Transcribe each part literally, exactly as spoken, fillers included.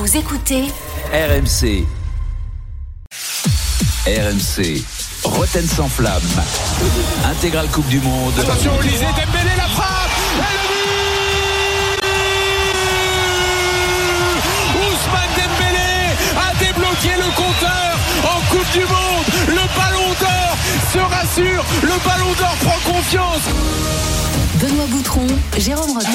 Vous écoutez R M C. R M C. Rotten sans flamme. Intégrale Coupe du Monde. Attention, Olysée, Dembélé, la frappe et le but. Ousmane Dembélé a débloqué le compteur en Coupe du Monde. Le Ballon d'Or se rassure, le Ballon d'Or prend confiance. Benoît Boutron, Jérôme Rotten.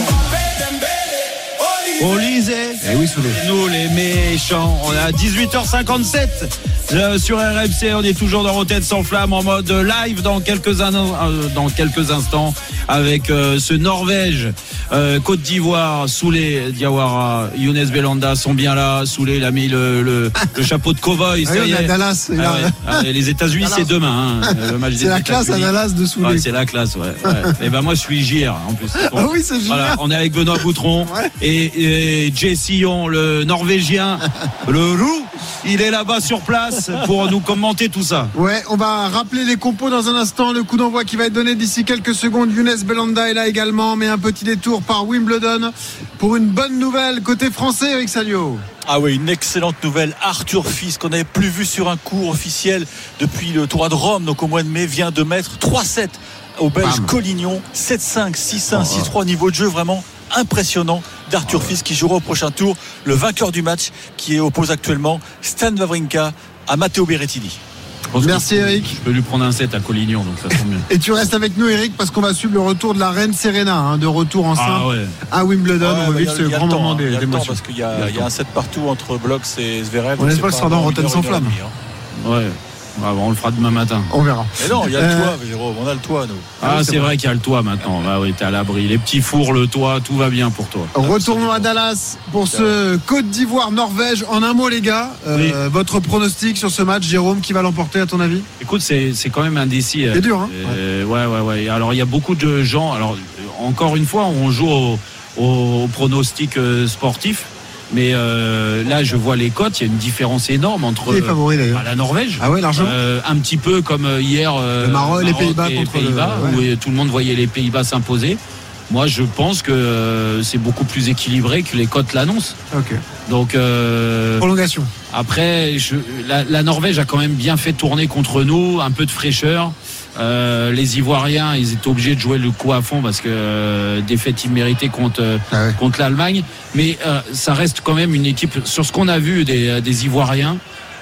Olysée, eh oui, Soulé. Nous les méchants. On est à dix-huit heures cinquante-sept euh, sur R M C. On est toujours dans Rotten sans flamme en mode live dans quelques, in- euh, dans quelques instants avec euh, ce Norvège, euh, Côte d'Ivoire, Soulé Diawara, Younes Belhanda sont bien là. Soulé, il a mis le, le, le chapeau de cow-boy. Ah oui, Dallas. Ah ouais. Ah, les États-Unis, Dallas. c'est demain. Hein, le match c'est des la classe à Dallas de Soulé. Ouais, c'est la classe, ouais. ouais. Et ben moi, je suis J R en plus. Bon, ah oui, c'est J R. Voilà, on est avec Benoît Boutron ouais. et, et Jay Sillon, le Norvégien, le roux. Il est là-bas sur place pour nous commenter tout ça. Ouais, on va rappeler les compos dans un instant. Le coup d'envoi qui va être donné d'ici quelques secondes. Younes Belhanda est là également, mais un petit détour par Wimbledon pour une bonne nouvelle côté français, Eric Salio. Ah oui, une excellente nouvelle. Arthur Fils, qu'on n'avait plus vu sur un court officiel depuis le tournoi de Rome, donc au mois de mai, vient de mettre trois sept au Belge Collignon. sept cinq, six un, six trois, niveau de jeu vraiment impressionnant d'Arthur Fils qui jouera au prochain tour. Le vainqueur du match qui oppose actuellement Stan Wawrinka à Matteo Berrettini. Merci Eric. Je peux lui prendre un set à Collignon, donc ça tombe bien. Et tu restes avec nous Eric parce qu'on va suivre le retour de la reine Serena, hein, de retour en simple ah ouais. à Wimbledon. Ouais, on va bah, vivre ce grand temps, moment hein, d'émotion. Il y a le temps parce qu'il y a, il y a, il y a un set partout entre Blocks et Zverev. On espère que ce sera dans Rotten sans flamme. Ouais. Ah bon, on le fera demain matin. On verra. Mais non, il y a le Euh... toit, Jérôme, on a le toit, nous. Ah, ah oui, c'est, c'est vrai. vrai qu'il y a le toit maintenant. Bah oui, t'es à l'abri. Les petits fours, le toit, tout va bien pour toi. Retournons à Dallas pour ce Côte d'Ivoire-Norvège. En un mot, les gars, euh, oui. votre pronostic sur ce match, Jérôme, qui va l'emporter à ton avis? Écoute, c'est, c'est quand même indécis. C'est dur, hein? euh, ouais, ouais, ouais. Alors, il y a beaucoup de gens. Alors, encore une fois, on joue au, au, au pronostic euh, sportif. Mais euh, là, je vois les cotes. Il y a une différence énorme entre Qui est favori, d'ailleurs? euh, la Norvège. Ah ouais, largement. Euh, un petit peu comme hier. Euh, le Maroc, les Pays-Bas et contre Pays-Bas, le... ouais. où tout le monde voyait les Pays-Bas s'imposer. Moi, je pense que euh, c'est beaucoup plus équilibré que les cotes l'annoncent. Ok. Donc euh, prolongation. Après, je, la, la Norvège a quand même bien fait tourner contre nous, un peu de fraîcheur. Euh, les Ivoiriens, ils étaient obligés de jouer le coup à fond parce que euh, défaite imméritée contre ah ouais. contre l'Allemagne. Mais euh, ça reste quand même une équipe. Sur ce qu'on a vu des, des Ivoiriens,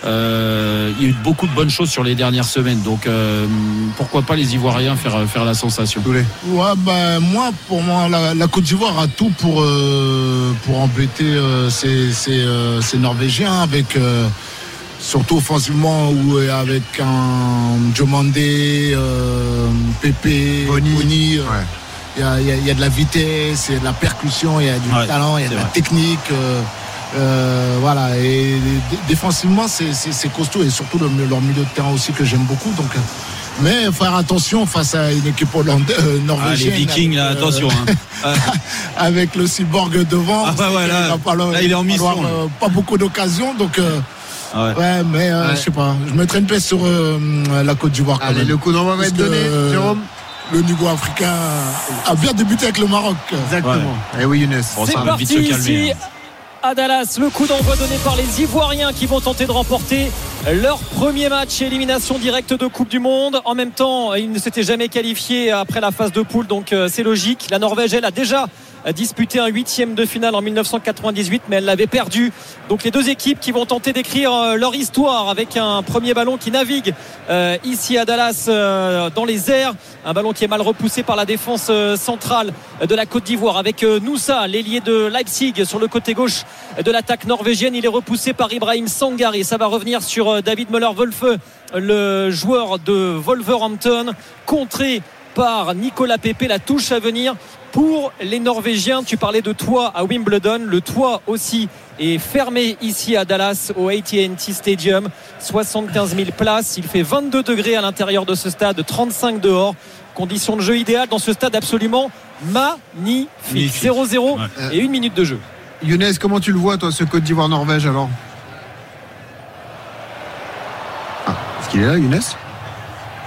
euh, il y a eu beaucoup de bonnes choses sur les dernières semaines. Donc euh, pourquoi pas les Ivoiriens faire faire la sensation. Ouais, ben moi, pour moi, la, la Côte d'Ivoire a tout pour euh, pour embêter euh, ces, ces, euh, ces Norvégiens avec. Euh, Surtout offensivement ou avec un Diomandé, euh, Pépé, Boni, il euh, ouais. y, y, y a de la vitesse, il y a de la percussion, il y a du ouais, talent, il y a de vrai. la technique. Euh, euh, voilà. Et d- défensivement, c'est, c'est, c'est costaud et surtout le, leur milieu de terrain aussi que j'aime beaucoup. Donc, mais faire attention face à une équipe hollandaise, euh, norvégienne. Ah, les Vikings, là, euh, attention. Hein. avec le cyborg devant. Ah, bah, ouais, là, il pas, là, il est en mission. Avoir, euh, pas beaucoup d'occasions, donc. Euh, Ouais. ouais, mais euh, ouais. je sais pas. Je mettrais une pièce sur euh, la Côte d'Ivoire. Quand Allez, même. le coup d'envoi va être donné, euh, Jérôme. Le niveau africain a bien débuté avec le Maroc. Exactement. Ouais. Et oui, Younes. Bon, c'est parti vite se ici à Dallas. Le coup d'envoi donné par les Ivoiriens qui vont tenter de remporter leur premier match élimination directe de Coupe du Monde. En même temps, ils ne s'étaient jamais qualifiés après la phase de poule, donc euh, c'est logique. La Norvège, elle a déjà disputé un huitième de finale en dix-neuf cent quatre-vingt-dix-huit, mais elle l'avait perdu. Donc les deux équipes qui vont tenter d'écrire euh, leur histoire avec un premier ballon qui navigue euh, ici à Dallas euh, dans les airs. Un ballon qui est mal repoussé par la défense euh, centrale de la Côte d'Ivoire avec euh, Noussa, l'ailier de Leipzig, sur le côté gauche de l'attaque norvégienne. Il est repoussé par Ibrahim Sangare. Ça va revenir sur euh, David Müller-Wölfe, le joueur de Wolverhampton, contré par Nicolas Pepe. La touche à venir pour les Norvégiens. Tu parlais de toit à Wimbledon. Le toit aussi est fermé ici à Dallas au A T and T Stadium. soixante-quinze mille places. Il fait vingt-deux degrés à l'intérieur de ce stade, trente-cinq dehors. Conditions de jeu idéales dans ce stade absolument magnifique. zéro zéro ouais. Et une minute de jeu. Younes, comment tu le vois toi, ce Côte d'Ivoire-Norvège alors? Ah, est-ce qu'il est là, Younes? Bon.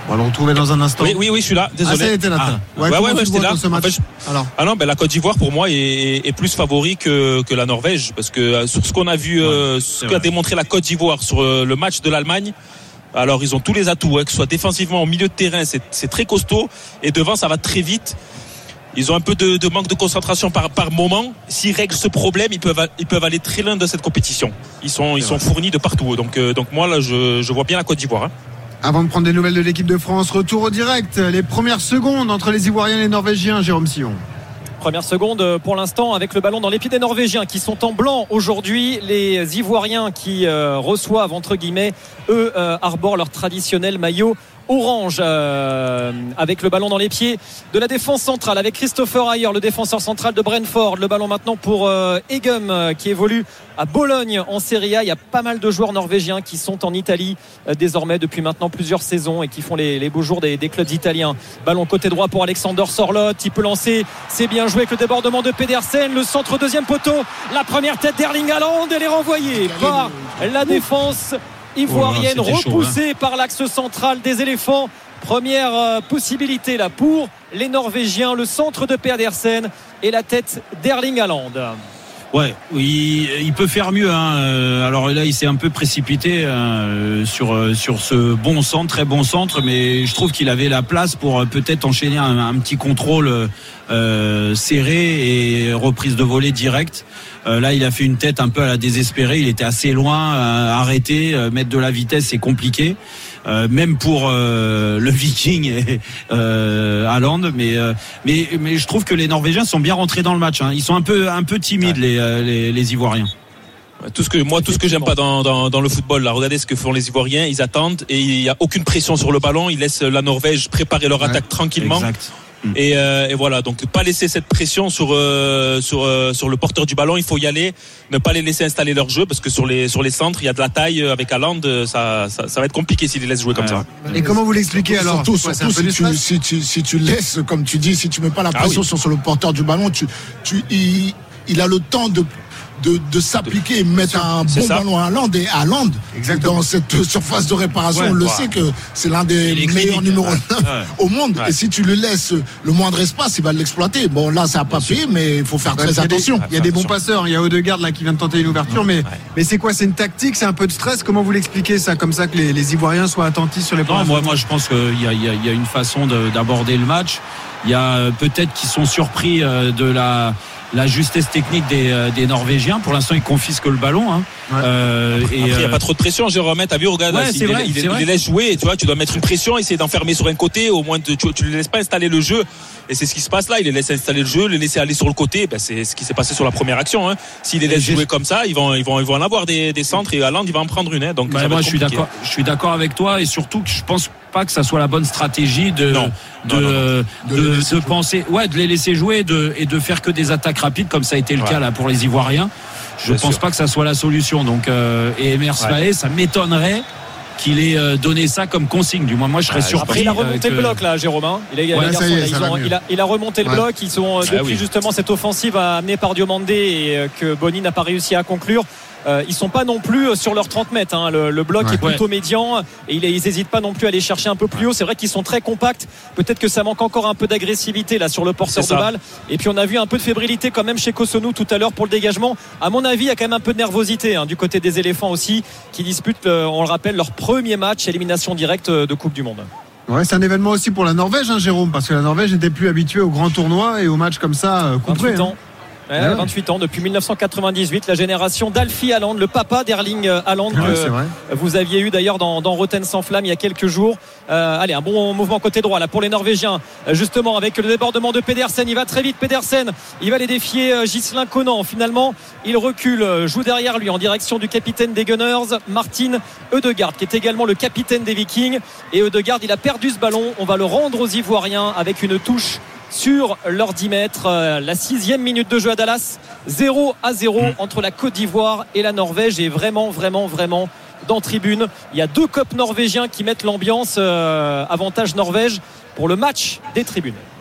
On va le retrouver dans un instant. Oui, oui, oui, je suis là. Désolé. Ah, ça y était, Nathan. Ah. Ouais, ouais, ouais, ouais j'étais là. Ce match en fait, je... Alors. Ah non, ben la Côte d'Ivoire pour moi est, est plus favori que, que la Norvège, parce que sur ce qu'on a vu, ouais, euh, ce qu'a démontré la Côte d'Ivoire sur euh, le match de l'Allemagne. Alors ils ont tous les atouts, hein, que ce soit défensivement, au milieu de terrain, c'est, c'est très costaud, et devant ça va très vite. Ils ont un peu de, de manque de concentration par, par moment. S'ils règlent ce problème, ils peuvent, ils peuvent aller très loin de cette compétition. Ils sont, ils sont fournis de partout. Donc, euh, donc moi là, je, je vois bien la Côte d'Ivoire. Hein. Avant de prendre des nouvelles de l'équipe de France, retour au direct. Les premières secondes entre les Ivoiriens et les Norvégiens, Jérôme Sillon. Première seconde pour l'instant avec le ballon dans les pieds des Norvégiens qui sont en blanc aujourd'hui. Les Ivoiriens qui euh, reçoivent entre guillemets, eux euh, arborent leur traditionnel maillot orange euh, avec le ballon dans les pieds de la défense centrale avec Christopher Ayer, le défenseur central de Brentford. Le ballon maintenant pour euh, Egum euh, qui évolue à Bologne en Serie A. Il y a pas mal de joueurs norvégiens qui sont en Italie euh, désormais depuis maintenant plusieurs saisons et qui font les, les beaux jours des, des clubs italiens. Ballon côté droit pour Alexander Sorloth, il peut lancer, c'est bien joué avec le débordement de Pedersen, le centre deuxième poteau, la première tête d'Erling Haaland, elle est renvoyée par la défense ivoirienne, oh là, repoussée chaud, hein. par l'axe central des éléphants. Première euh, possibilité là pour les Norvégiens, le centre de Pedersen et la tête d'Erling Haaland. Ouais, oui, il peut faire mieux. Hein. Alors là, il s'est un peu précipité hein, sur sur ce bon centre, très bon centre, mais je trouve qu'il avait la place pour peut-être enchaîner un, un petit contrôle euh, serré et reprise de volée directe. Euh, là, il a fait une tête un peu à la désespérée. Il était assez loin, euh, arrêté, euh, mettre de la vitesse, c'est compliqué. Euh, même pour euh, le Viking et euh, Haaland, mais euh, mais mais je trouve que les Norvégiens sont bien rentrés dans le match. Hein. Ils sont un peu un peu timides, ouais. les, euh, les les Ivoiriens. Tout ce que moi, tout ce que j'aime pas dans, dans dans le football, là, regardez ce que font les Ivoiriens. Ils attendent et il y a aucune pression sur le ballon. Ils laissent la Norvège préparer leur ouais. attaque tranquillement. Exact. Et, euh, et voilà, donc pas laisser cette pression sur euh, sur euh, sur le porteur du ballon. Il faut y aller, ne pas les laisser installer leur jeu parce que sur les sur les centres il y a de la taille avec Haaland, ça ça, ça va être compliqué s'ils les laissent jouer comme ouais. ça. Et comment vous l'expliquez alors? Surtout, surtout si, tu, si tu si tu laisses, comme tu dis, si tu mets pas la pression ah oui. sur, sur le porteur du ballon, tu tu il, il a le temps de De, de s'appliquer et mettre un bon ça. ballon à Haaland et Haaland dans cette surface de réparation ouais, on le ouais. sait que c'est l'un des meilleurs numéro neuf ouais. au monde ouais. et si tu le laisses le moindre espace il va l'exploiter. Bon là ça n'a pas payé mais il faut faire ouais, très attention. Il y a des bons passeurs, il y a Odegaard là qui vient de tenter une ouverture mais, ouais. mais c'est quoi, c'est une tactique, c'est un peu de stress? Comment vous l'expliquez ça, comme ça que les, les Ivoiriens soient attentifs sur les points? moi, moi je pense qu'il y a, il y a, il y a une façon de, d'aborder le match. Il y a peut-être qu'ils sont surpris de la la justesse technique des, des Norvégiens. Pour l'instant, ils confisquent le ballon. Hein. Ouais. Euh, Après, il n'y a pas trop de pression, Jérôme. T'as vu, regarde, ouais, il, il, il, il les laisse jouer. Tu vois, tu dois mettre une pression, essayer d'enfermer sur un côté. Au moins, tu, tu les laisses pas installer le jeu. Et c'est ce qui se passe là. Il les laisse installer le jeu, les laisser aller sur le côté. Ben, c'est ce qui s'est passé sur la première action. Hein. S'il les laisse jouer comme ça, ils vont, ils vont, ils vont en avoir des, des centres et Haaland, il va en prendre une. Hein. Donc, bah, moi, je suis d'accord. Je suis d'accord avec toi et surtout que je pense pas que ça soit la bonne stratégie de non. de, non, non, non. de, de, de, de penser, ouais, de les laisser jouer et de, et de faire que des attaques rapides comme ça a été le ouais. cas là pour les Ivoiriens. Je Bien pense sûr. pas que ça soit la solution. Donc, euh, et Emers Faé, ouais. ça m'étonnerait qu'il ait euh, donné ça comme consigne. Du moins, moi, je serais ah, surpris. Après, il a remonté que... le bloc là, Jérôme. Hein. Il, a, ouais, garçons, est, là, ils ont, il, a, il a remonté ouais. le bloc. Ils sont ah, depuis oui. justement cette offensive amenée par Diomandé et euh, que Boni n'a pas réussi à conclure. Euh, ils sont pas non plus sur leurs trente mètres hein. le, le bloc ouais. est plutôt ouais. médian et ils n'hésitent pas non plus à aller chercher un peu plus haut. C'est vrai qu'ils sont très compacts, peut-être que ça manque encore un peu d'agressivité là sur le porteur de balle et puis on a vu un peu de fébrilité quand même chez Kosonou tout à l'heure pour le dégagement. À mon avis il y a quand même un peu de nervosité hein, du côté des éléphants aussi qui disputent le, on le rappelle leur premier match élimination directe de Coupe du Monde. Ouais, c'est un événement aussi pour la Norvège hein, Jérôme, parce que la Norvège n'était plus habituée aux grands tournois et aux matchs comme ça euh, couperés hein. Ouais, ouais. vingt-huit ans depuis dix-neuf cent quatre-vingt-dix-huit, la génération d'Alfie Haaland, le papa d'Erling Haaland ouais, que vous aviez eu d'ailleurs dans, dans Rotten sans flamme il y a quelques jours. Euh, allez, un bon mouvement côté droit là pour les Norvégiens, justement avec le débordement de Pedersen. Il va très vite, Pedersen. Il va aller défier Ghislain Conan. Finalement, il recule, joue derrière lui en direction du capitaine des Gunners, Martin Ødegaard, qui est également le capitaine des Vikings. Et Ødegaard, il a perdu ce ballon. On va le rendre aux Ivoiriens avec une touche sur leurs dix mètres. La sixième minute de jeu à Dallas, zéro à zéro entre la Côte d'Ivoire et la Norvège. Et vraiment, vraiment, vraiment dans tribune, il y a deux copes norvégiens qui mettent l'ambiance. euh, avantage Norvège pour le match des tribunes.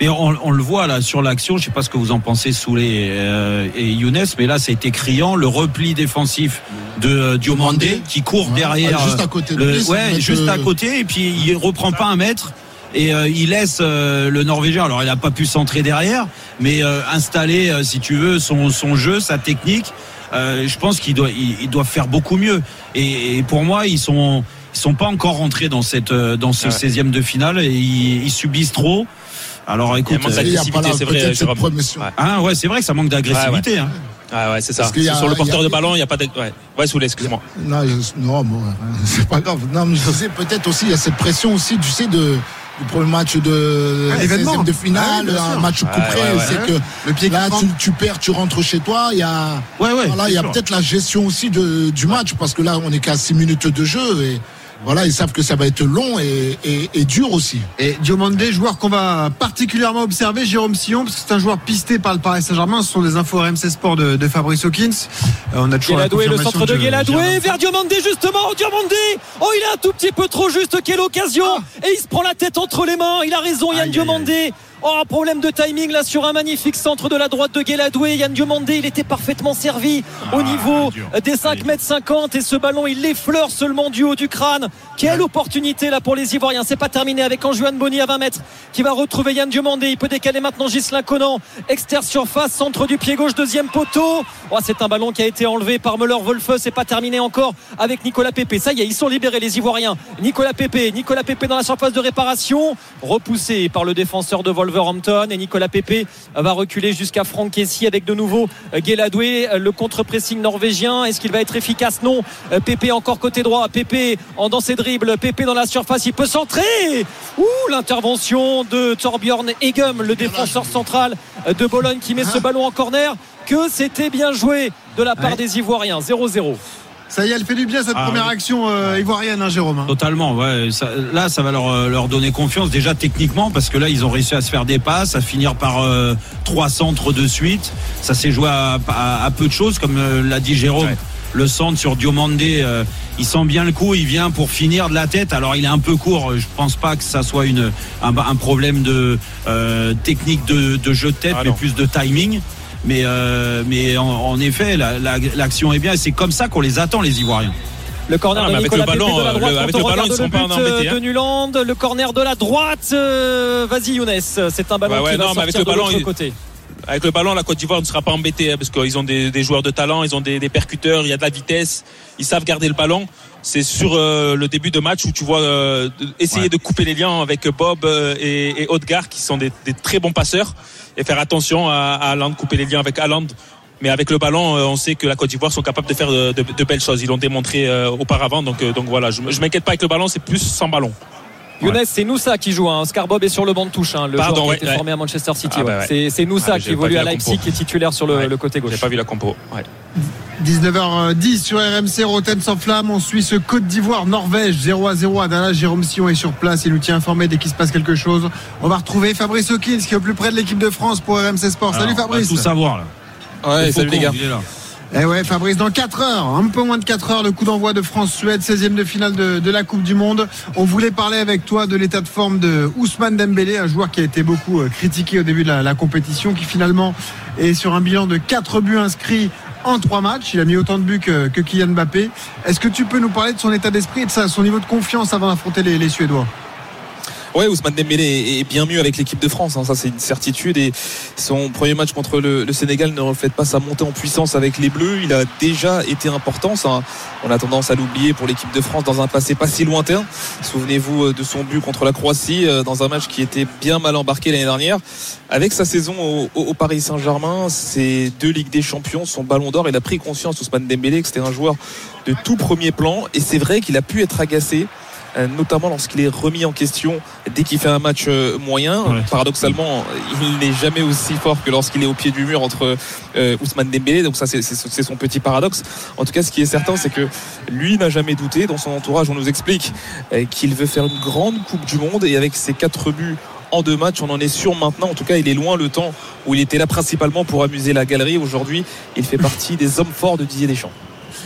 Et on, on le voit là sur l'action, je sais pas ce que vous en pensez, Soulé euh, et Younes, mais là ça a été criant, le repli défensif de euh, Diomandé qui court ouais, derrière, juste à côté de le, lui, ouais, juste le... à côté, et puis il reprend pas un mètre. Et euh, il laisse euh, le Norvégien, alors il n'a pas pu centrer derrière, mais euh, installer, euh, si tu veux, son, son jeu, sa technique. Euh, je pense qu'il doit, il, il doit faire beaucoup mieux. Et, et pour moi, ils sont, ils sont pas encore rentrés dans cette, dans ce ouais. seizième de finale et ils, ils subissent trop. Alors écoute, il manque d'agressivité, c'est vrai, Jérôme. Ouais. Ah ouais, c'est vrai que ça manque d'agressivité. Ouais, ouais. Hein. Ah ouais, c'est ça. C'est sur le porteur a, de ballon, il n'y a pas de. Ouais, ouais Soulé, excuse-moi. Non, non, bon, c'est pas grave. Non, mais je sais peut-être aussi, il y a cette pression aussi, tu sais, de. Le premier match de ah, seizième de finale, ah, oui, un match coup près, ah, ouais, ouais, c'est ouais. que le pied là tu, tu perds, tu rentres chez toi. Il y a, ouais, ouais, voilà, il y a peut-être la gestion aussi de, du match parce que là on est qu'à six minutes de jeu et voilà, ils savent que ça va être long et, et, et dur aussi. Et Diomandé, joueur qu'on va particulièrement observer, Jérôme Sillon, parce que c'est un joueur pisté par le Paris Saint-Germain. Ce sont des infos R M C Sport de, de Fabrice Hawkins. Euh, on a toujours Guéladoué, le centre de Guéladoué vers Diomandé justement. Diomandé, oh il est un tout petit peu trop juste. Quelle occasion ah. Et il se prend la tête entre les mains. Il a raison, Yann Diomandé. Oh, un problème de timing là sur un magnifique centre de la droite de Guéladoué. Yann Diomandé, il était parfaitement servi ah, au niveau dur. des cinq mètres cinquante et ce ballon, il l'effleure seulement du haut du crâne. Quelle ouais. opportunité là pour les Ivoiriens. C'est pas terminé avec Anjuan Boni à vingt mètres qui va retrouver Yann Diomandé. Il peut décaler maintenant Ghislain Conan. Externe surface, centre du pied gauche, deuxième poteau. Oh, c'est un ballon qui a été enlevé par Müller-Wolfe. C'est pas terminé encore avec Nicolas Pepe. Ça y est, ils sont libérés les Ivoiriens. Nicolas Pepe, Nicolas Pepe dans la surface de réparation, repoussé par le défenseur de Wolverhampton et Nicolas Pepe va reculer jusqu'à Franck Kessie avec de nouveau Guéladoué, le contre-pressing norvégien. Est-ce qu'il va être efficace? Non. Pepe encore côté droit. Pepe en dans ses dribbles. Pepe dans la surface. Il peut centrer. Ouh, l'intervention de Torbjørn Egem, le défenseur central de Bologne qui met ce ballon en corner. Que c'était bien joué de la part ouais. des Ivoiriens. zéro zéro. Ça y est, elle fait du bien cette ah, première oui. action euh, ivoirienne, hein, Jérôme. Hein. Totalement, ouais. Ça, là, ça va leur, leur donner confiance déjà techniquement parce que là, ils ont réussi à se faire des passes, à finir par euh, trois centres de suite. Ça s'est joué à, à, à peu de choses, comme euh, l'a dit Jérôme. Ouais. Le centre sur Diomandé, euh, il sent bien le coup, il vient pour finir de la tête. Alors, il est un peu court. Je pense pas que ça soit une, un, un problème de euh, technique de, de jeu de tête, ah, mais non. plus de timing. Mais, euh, mais en, en effet, la, la, l'action est bien et c'est comme ça qu'on les attend, les Ivoiriens. Le corner ah, de Nicolas Pepe de la droite, le, avec le ballon, ils sont pas en embêtés. De Nuland, le corner de la droite. Euh, vas-y Younes, c'est un ballon bah ouais, qui non, va sortir avec le de ballon, l'autre il... côté. Avec le ballon, la Côte d'Ivoire ne sera pas embêtée hein, parce qu'ils ont des, des joueurs de talent, ils ont des, des percuteurs, il y a de la vitesse, ils savent garder le ballon. C'est sur euh, le début de match où tu vois euh, essayer ouais. de couper les liens avec Bob euh, et, et Odegaard qui sont des, des très bons passeurs et faire attention à, à Haaland, couper les liens avec Haaland. Mais avec le ballon, euh, on sait que la Côte d'Ivoire sont capables de faire de, de, de belles choses. Ils l'ont démontré euh, auparavant. Donc, euh, donc voilà, je, je m'inquiète pas avec le ballon, c'est plus sans ballon. Younes, ouais. c'est Noussa qui joue. Hein. Scarbob est sur le banc de touche. Hein. Le Pardon, joueur ouais, qui a été ouais. formé à Manchester City. Ah ouais. bah ouais. C'est, c'est Noussa ah, qui évolue à Leipzig, qui est titulaire sur le, ouais. le côté gauche. J'ai pas vu la compo. Ouais. dix-neuf heures dix sur R M C, Rotten sans flamme. On suit ce Côte d'Ivoire-Norvège zéro à zéro à Dallas. Jérôme Sillon est sur place. Il nous tient informé dès qu'il se passe quelque chose. On va retrouver Fabrice Hawkins qui est au plus près de l'équipe de France pour R M C Sport. Alors, salut Fabrice. On va tout savoir là. Ouais, salut les gars. Eh ouais, Fabrice, dans quatre heures, un peu moins de quatre heures, le coup d'envoi de France-Suède, seizième de finale de, de la Coupe du Monde. On voulait parler avec toi de l'état de forme de Ousmane Dembélé, un joueur qui a été beaucoup critiqué au début de la, la compétition, qui finalement est sur un bilan de quatre buts inscrits en trois matchs. Il a mis autant de buts que, que Kylian Mbappé. Est-ce que tu peux nous parler de son état d'esprit et de sa, son niveau de confiance avant d'affronter les, les Suédois ? Ouais, Ousmane Dembélé est bien mieux avec l'équipe de France, hein, ça c'est une certitude. Et son premier match contre le, le Sénégal ne reflète pas sa montée en puissance avec les Bleus. Il a déjà été important, ça, on a tendance à l'oublier pour l'équipe de France dans un passé pas si lointain. Souvenez-vous de son but contre la Croatie dans un match qui était bien mal embarqué l'année dernière. Avec sa saison au, au Paris Saint-Germain, ses deux Ligues des Champions, son Ballon d'Or, il a pris conscience, Ousmane Dembélé, que c'était un joueur de tout premier plan. Et c'est vrai qu'il a pu être agacé, notamment lorsqu'il est remis en question dès qu'il fait un match moyen. Ouais. Paradoxalement, il n'est jamais aussi fort que lorsqu'il est au pied du mur entre euh, Ousmane Dembélé, donc ça c'est, c'est, c'est son petit paradoxe. En tout cas, ce qui est certain, c'est que lui n'a jamais douté. Dans son entourage, on nous explique euh, qu'il veut faire une grande Coupe du Monde, et avec ses quatre buts en deux matchs, on en est sûr maintenant. En tout cas, il est loin le temps où il était là principalement pour amuser la galerie. Aujourd'hui, il fait partie des hommes forts de Didier Deschamps.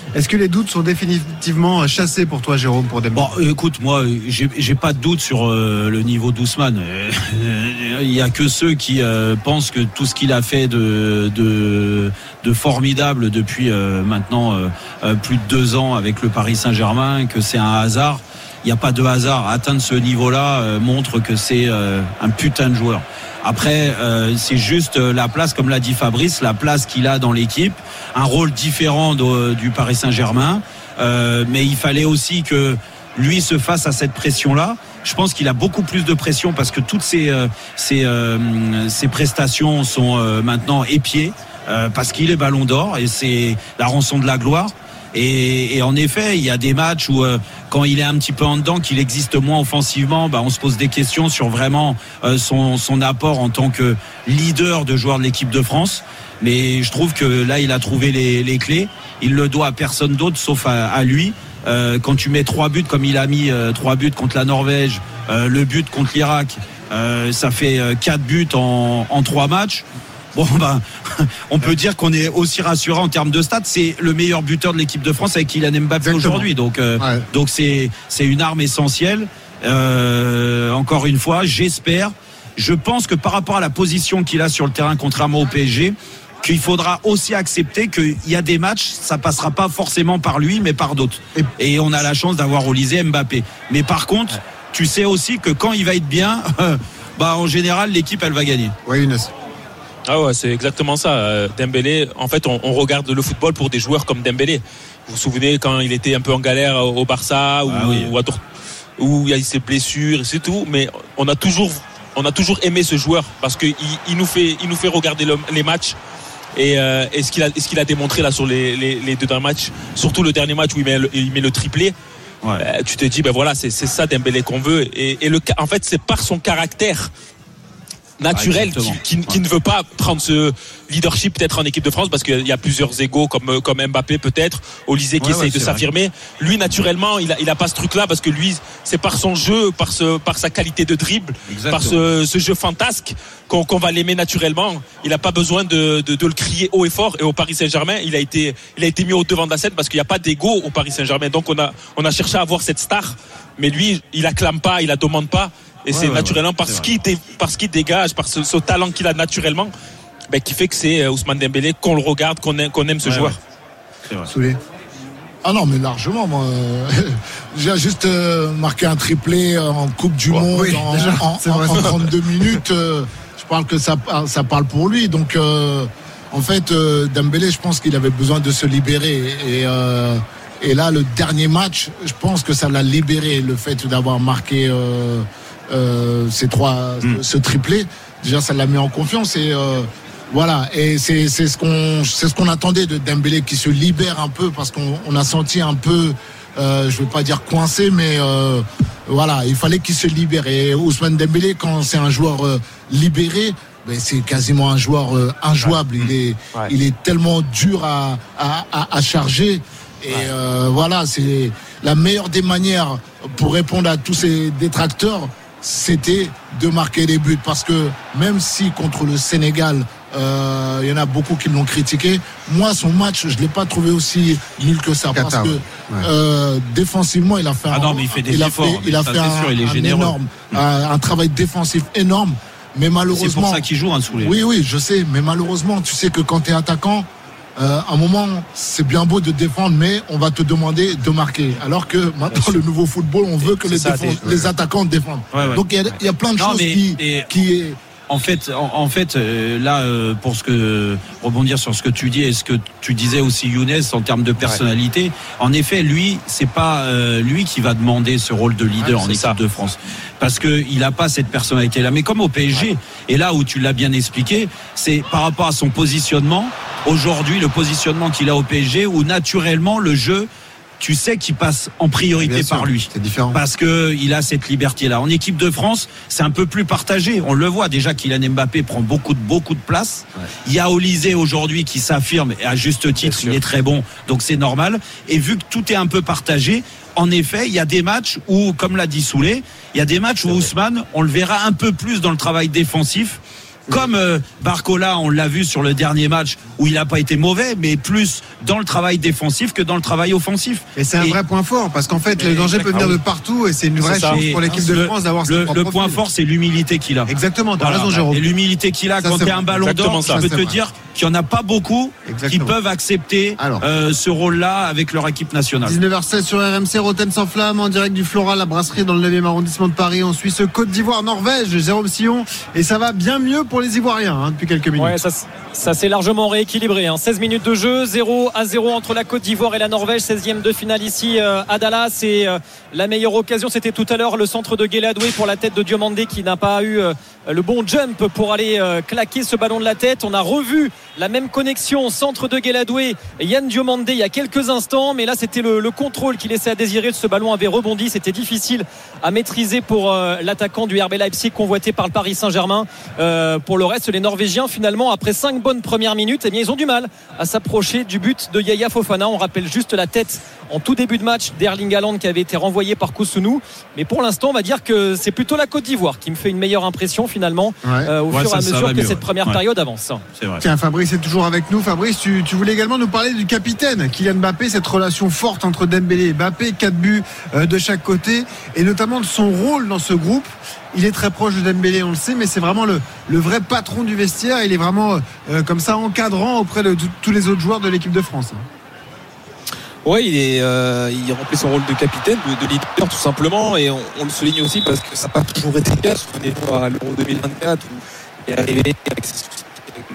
Est-ce que les doutes sont définitivement chassés pour toi, Jérôme, pour Dembélé? Bon, écoute, moi, j'ai, j'ai pas de doute sur euh, le niveau d'Ousmane. Il y a que ceux qui euh, pensent que tout ce qu'il a fait de de, de formidable depuis euh, maintenant euh, plus de deux ans avec le Paris Saint-Germain, que c'est un hasard. Il n'y a pas de hasard. Atteindre ce niveau-là euh, montre que c'est euh, un putain de joueur. Après, euh, c'est juste la place, comme l'a dit Fabrice, la place qu'il a dans l'équipe, un rôle différent de, du Paris Saint-Germain. Euh, mais il fallait aussi que lui se fasse à cette pression-là. Je pense qu'il a beaucoup plus de pression parce que toutes ses, euh, ses, euh, ses prestations sont euh, maintenant épiées euh, parce qu'il est Ballon d'Or et c'est la rançon de la gloire. Et, et en effet, il y a des matchs où euh, quand il est un petit peu en dedans, qu'il existe moins offensivement, bah, on se pose des questions sur vraiment euh, son, son apport en tant que leader de joueur de l'équipe de France. Mais je trouve que là, il a trouvé les, les clés. Il le doit à personne d'autre sauf à, à lui. Euh, quand tu mets trois buts comme il a mis euh, trois buts contre la Norvège, euh, le but contre l'Irak, euh, ça fait euh, quatre buts en, en trois matchs. Bon, ben, on peut dire qu'on est aussi rassuré en termes de stats. C'est le meilleur buteur de l'équipe de France avec Kylian Mbappé aujourd'hui. Donc, euh, ouais. donc c'est, c'est une arme essentielle. Euh, encore une fois, j'espère. Je pense que par rapport à la position qu'il a sur le terrain, contrairement au P S G, qu'il faudra aussi accepter qu'il y a des matchs, ça passera pas forcément par lui, mais par d'autres. Et on a la chance d'avoir Olysée Mbappé. Mais par contre, tu sais aussi que quand il va être bien, bah, en général, l'équipe, elle va gagner. Oui, Inès. Ah ouais, c'est exactement ça. Dembélé, en fait, on, on regarde le football pour des joueurs comme Dembélé. Vous vous souvenez quand il était un peu en galère au Barça ou, ah oui. ou à Dort- où il y a ses blessures, c'est tout. Mais on a toujours, on a toujours aimé ce joueur parce que il, il nous fait, il nous fait regarder le, les matchs. Et, euh, et ce qu'il a, ce qu'il a démontré là sur les, les, les deux derniers matchs, surtout le dernier match où il met le, il met le triplé. Ouais. Euh, tu te dis, ben voilà, c'est, c'est ça Dembélé qu'on veut. Et, et le, en fait, c'est par son caractère naturel ah, qui, qui, qui ne veut pas prendre ce leadership peut-être en équipe de France parce qu'il y a plusieurs égos comme, comme Mbappé peut-être, Olysée qui ouais, essaye ouais, de s'affirmer. Vrai. Lui naturellement il a, il a pas ce truc là parce que lui c'est par son jeu, par, ce, par sa qualité de dribble, exactement. Par ce, ce jeu fantasque qu'on, qu'on va l'aimer naturellement. Il n'a pas besoin de, de, de le crier haut et fort. Et au Paris Saint-Germain il a été, il a été mis au devant de la scène parce qu'il n'y a pas d'égo au Paris Saint-Germain. Donc on a, on a cherché à avoir cette star, mais lui il acclame pas, il la demande pas. Et ouais, c'est ouais, naturellement ouais, parce, qu'il dé, parce qu'il dégage, par ce, ce talent qu'il a naturellement, ben, qui fait que c'est Ousmane Dembélé qu'on le regarde, qu'on aime, qu'on aime ce ouais, joueur. Ouais. C'est vrai. Ah non, mais largement, moi. J'ai juste euh, marqué un triplé en Coupe du ouais, Monde oui, en, déjà, en, en, en trente-deux minutes. Euh, je parle que ça, ça parle pour lui. Donc, euh, en fait, euh, Dembélé, je pense qu'il avait besoin de se libérer. Et, euh, et là, le dernier match, je pense que ça l'a libéré, le fait d'avoir marqué... Euh, Euh, ces trois, mmh. ce triplé, déjà ça l'a mis en confiance et euh, voilà. Et c'est, c'est ce qu'on, c'est ce qu'on attendait de Dembélé qui se libère un peu parce qu'on on a senti un peu, euh, je veux pas dire coincé, mais euh, voilà, il fallait qu'il se libère. Et Ousmane Dembélé, quand c'est un joueur euh, libéré, ben c'est quasiment un joueur euh, injouable. Il est, ouais. il est tellement dur à, à, à, à charger. Et ouais. euh, voilà, c'est la meilleure des manières pour répondre à tous ces détracteurs. C'était de marquer des buts parce que même si contre le Sénégal euh, il y en a beaucoup qui l'ont critiqué, moi son match je l'ai pas trouvé aussi nul que ça parce que ouais. euh, défensivement il a fait ah un, non, mais il fait des il a efforts, fait, il a fait un, sûr, il est un énorme mmh. un, un travail défensif énorme mais malheureusement c'est pour ça qu'il joue un Soulé. Oui oui je sais mais malheureusement tu sais que quand tu es attaquant Euh, à un moment, c'est bien beau de défendre, mais on va te demander de marquer. Alors que maintenant, le nouveau football, on veut que les, ça, défense, les ouais. attaquants défendent. Ouais, ouais. Donc il y, y a plein de non, choses mais, qui, et... qui est. En fait, en, en fait, euh, là, euh, pour ce que rebondir sur ce que tu dis et ce que tu disais aussi, Younes, en termes de personnalité, ouais. en effet, lui, c'est pas euh, lui qui va demander ce rôle de leader ouais, en équipe ça. de France, parce que il a pas cette personnalité-là. Mais comme au P S G, ouais. et là où tu l'as bien expliqué, c'est par rapport à son positionnement. Aujourd'hui, le positionnement qu'il a au P S G, où naturellement le jeu, tu sais qu'il passe en priorité Bien par sûr, lui. C'est différent. Parce que il a cette liberté-là. En équipe de France, c'est un peu plus partagé. On le voit déjà, Kylian Mbappé prend beaucoup de beaucoup de place. Ouais. Il y a Olysée aujourd'hui qui s'affirme et à juste titre, il est très bon, donc c'est normal. Et vu que tout est un peu partagé, en effet, il y a des matchs où, comme l'a dit Soulé, il y a des matchs où Ousmane, on le verra un peu plus dans le travail défensif. Comme euh, Barcola, on l'a vu sur le dernier match où il n'a pas été mauvais, mais plus dans le travail défensif que dans le travail offensif. Et c'est un et... vrai point fort parce qu'en fait, le danger peut venir de partout et c'est une vraie chance pour l'équipe de France d'avoir le, le point fort, c'est l'humilité qu'il a. Exactement, t'as voilà. raison, Jérôme. Et l'humilité qu'il a ça, quand tu es un ballon d'or, je peux te vrai. dire qu'il n'y en a pas beaucoup Exactement. qui peuvent accepter euh, ce rôle-là avec leur équipe nationale. dix-neuf heures seize sur R M C, Rotten sans flamme en direct du Floral, la brasserie dans le neuvième arrondissement de Paris. On suit ce Côte d'Ivoire, Norvège, Jérôme Sillon, et ça va bien mieux pour les Ivoiriens hein, depuis quelques minutes. Ouais, ça, ça s'est largement rééquilibré. Hein. seize minutes de jeu, zéro à zéro entre la Côte d'Ivoire et la Norvège. seizième de finale ici euh, à Dallas. Et euh, la meilleure occasion, c'était tout à l'heure le centre de Guéladoué pour la tête de Diomandé qui n'a pas eu euh, le bon jump pour aller euh, claquer ce ballon de la tête. On a revu la même connexion centre de Guéladoué et Yann Diomandé il y a quelques instants, mais là c'était le, le contrôle qui laissait à désirer. Ce ballon avait rebondi, c'était difficile à maîtriser pour euh, l'attaquant du R B Leipzig convoité par le Paris Saint-Germain. Euh, pour le reste, les Norvégiens finalement après cinq bonnes premières minutes, eh bien, ils ont du mal à s'approcher du but de Yaya Fofana. On rappelle juste la tête en tout début de match d'Erling Haaland qui avait été renvoyé par Kousounou, mais pour l'instant on va dire que c'est plutôt la Côte d'Ivoire qui me fait une meilleure impression finalement ouais. euh, au ouais, fur et à mesure que mieux, cette ouais. première ouais. période avance. C'est vrai. Tiens, Fabrice est toujours avec nous. Fabrice, tu, tu voulais également nous parler du capitaine Kylian Mbappé, cette relation forte entre Dembélé et Mbappé, quatre buts euh, de chaque côté, et notamment de son rôle dans ce groupe. Il est très proche de Dembélé, on le sait, mais c'est vraiment le, le vrai patron du vestiaire. Il est vraiment euh, comme ça encadrant auprès de t- tous les autres joueurs de l'équipe de France. Oui, il, est, euh, il remplit son rôle de capitaine, de, de leader tout simplement, et on, on le souligne aussi parce que ça n'a pas toujours été le cas. Souvenez-vous à l'Euro deux mille vingt-quatre où il est arrivé avec ses soucis.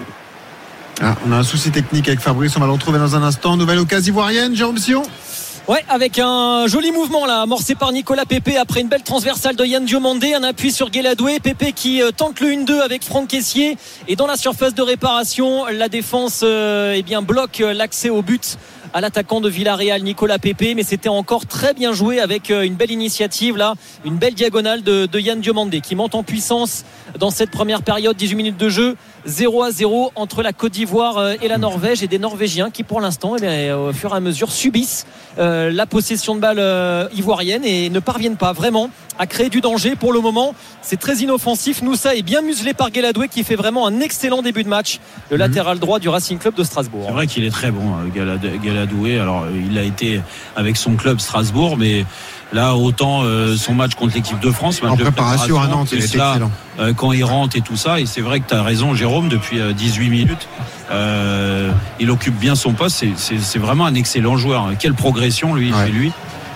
Ah, on a un souci technique avec Fabrice, on va le retrouver dans un instant. Nouvelle occasion ivoirienne, Jérôme Sillon. Ouais, avec un joli mouvement là, amorcé par Nicolas Pepe après une belle transversale de Yann Diomandé, un appui sur Guéladoué, Pepe qui euh, tente le un deux avec Franck Kessié, et dans la surface de réparation, la défense euh, eh bien, bloque l'accès au but à l'attaquant de Villarreal, Nicolas Pepe, mais c'était encore très bien joué avec une belle initiative là, une belle diagonale de, de Yann Diomandé qui monte en puissance dans cette première période. Dix-huit minutes de jeu, zéro à zéro entre la Côte d'Ivoire et la Norvège, et des Norvégiens qui pour l'instant eh bien, au fur et à mesure subissent euh, la possession de balle euh, ivoirienne et ne parviennent pas vraiment à créer du danger. Pour le moment c'est très inoffensif. Noussa est bien muselé par Guéladoué qui fait vraiment un excellent début de match, le mmh. latéral droit du Racing Club de Strasbourg. C'est vrai qu'il est très bon, Guéladoué. Alors il a été avec son club Strasbourg, mais là autant euh, son match contre l'équipe de France, match en de préparation à Nantes, il était excellent euh, quand il rentre et tout ça. Et c'est vrai que tu as raison Jérôme, depuis euh, dix-huit minutes euh, il occupe bien son poste. c'est, c'est, c'est vraiment un excellent joueur. Quelle progression lui, ouais. chez lui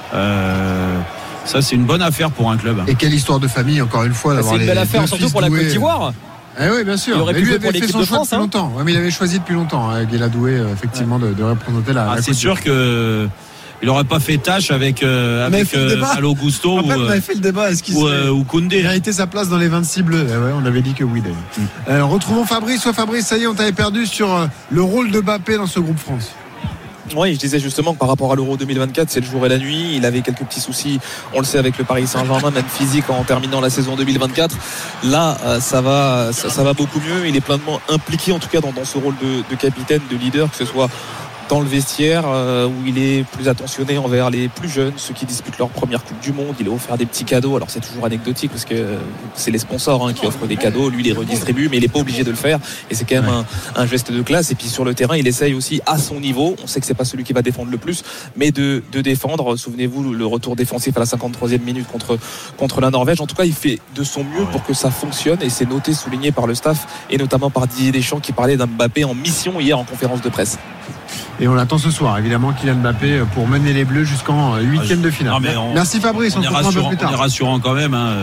euh, ça c'est une bonne affaire pour un club. Et quelle histoire de famille encore une fois d'avoir. C'est une belle affaire surtout pour la Côte d'Ivoire. Eh oui, bien sûr. Il aurait mais pu lui jouer pour avait fait son de choix France, depuis hein. longtemps. Ouais, mais il avait choisi depuis longtemps, hein, Guéladoué, euh, effectivement, ouais. de, de représenter la. Ah, la c'est sûr que. Il n'aurait pas fait tâche avec, euh, avec euh, Malo Gusto ou, on avait fait le débat. Est-ce qu'il ou, euh, ou Koundé. Il a été sa place dans les vingt-six bleus. Eh ouais, on avait dit que oui d'ailleurs. Mm. Euh, retrouvons Fabrice. Soit Fabrice, ça y est, on t'avait perdu sur euh, le rôle de Mbappé dans ce groupe France. Oui, je disais justement que par rapport à l'Euro deux mille vingt-quatre, c'est le jour et la nuit. Il avait quelques petits soucis, on le sait, avec le Paris Saint-Germain, même physique, en terminant la saison deux mille vingt-quatre. Là, ça va, ça, ça va beaucoup mieux. Il est pleinement impliqué, en tout cas, dans, dans ce rôle de, de capitaine, de leader, que ce soit dans le vestiaire euh, où il est plus attentionné envers les plus jeunes, ceux qui disputent leur première Coupe du Monde. Il a offert des petits cadeaux. Alors c'est toujours anecdotique parce que c'est les sponsors hein, qui offrent des cadeaux, lui les redistribue, mais il n'est pas obligé de le faire, et c'est quand même ouais. un, un geste de classe. Et puis sur le terrain, il essaye aussi à son niveau, on sait que c'est pas celui qui va défendre le plus, mais de, de défendre. Souvenez-vous le retour défensif à la cinquante-troisième minute contre, contre la Norvège. En tout cas, il fait de son mieux ouais. pour que ça fonctionne, et c'est noté, souligné par le staff et notamment par Didier Deschamps qui parlait d'un Mbappé en mission hier en conférence de presse. Et on l'attend ce soir, évidemment, Kylian Mbappé pour mener les Bleus jusqu'en huitième de finale. On, Merci Fabrice, on, on se retrouve un peu plus tard. On est rassurant quand même. Hein.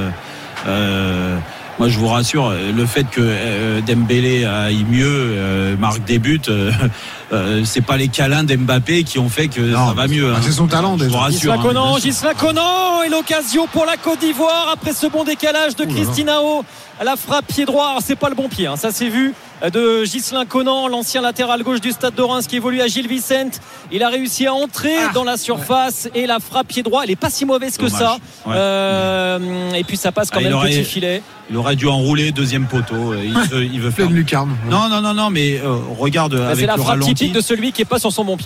Euh, moi, je vous rassure, le fait que euh, Dembélé aille mieux, euh, marque des buts, euh, euh, c'est pas les câlins d'Mbappé qui ont fait que non, ça va mieux. Bah, hein. C'est son talent déjà. Ghislain Conan, Ghislain Conan, et l'occasion pour la Côte d'Ivoire après ce bon décalage de Christinao à la frappe pied droit. Alors, c'est pas le bon pied, hein. Ça s'est vu, de Ghislain Conan, l'ancien latéral gauche du Stade de Reims qui évolue à Gilles Vicente. Il a réussi à entrer ah, dans la surface ouais. et la frappe pied droit, elle est pas si mauvaise que Dommage. ça. Ouais. Euh, et puis ça passe quand ah, même aurait, petit filet. Il aurait dû enrouler deuxième poteau. Il veut, il veut faire lucarne. Non, non, non, non, mais euh, regarde bah, avec c'est la le frappe ralenti. typique de celui qui est pas sur son bon pied.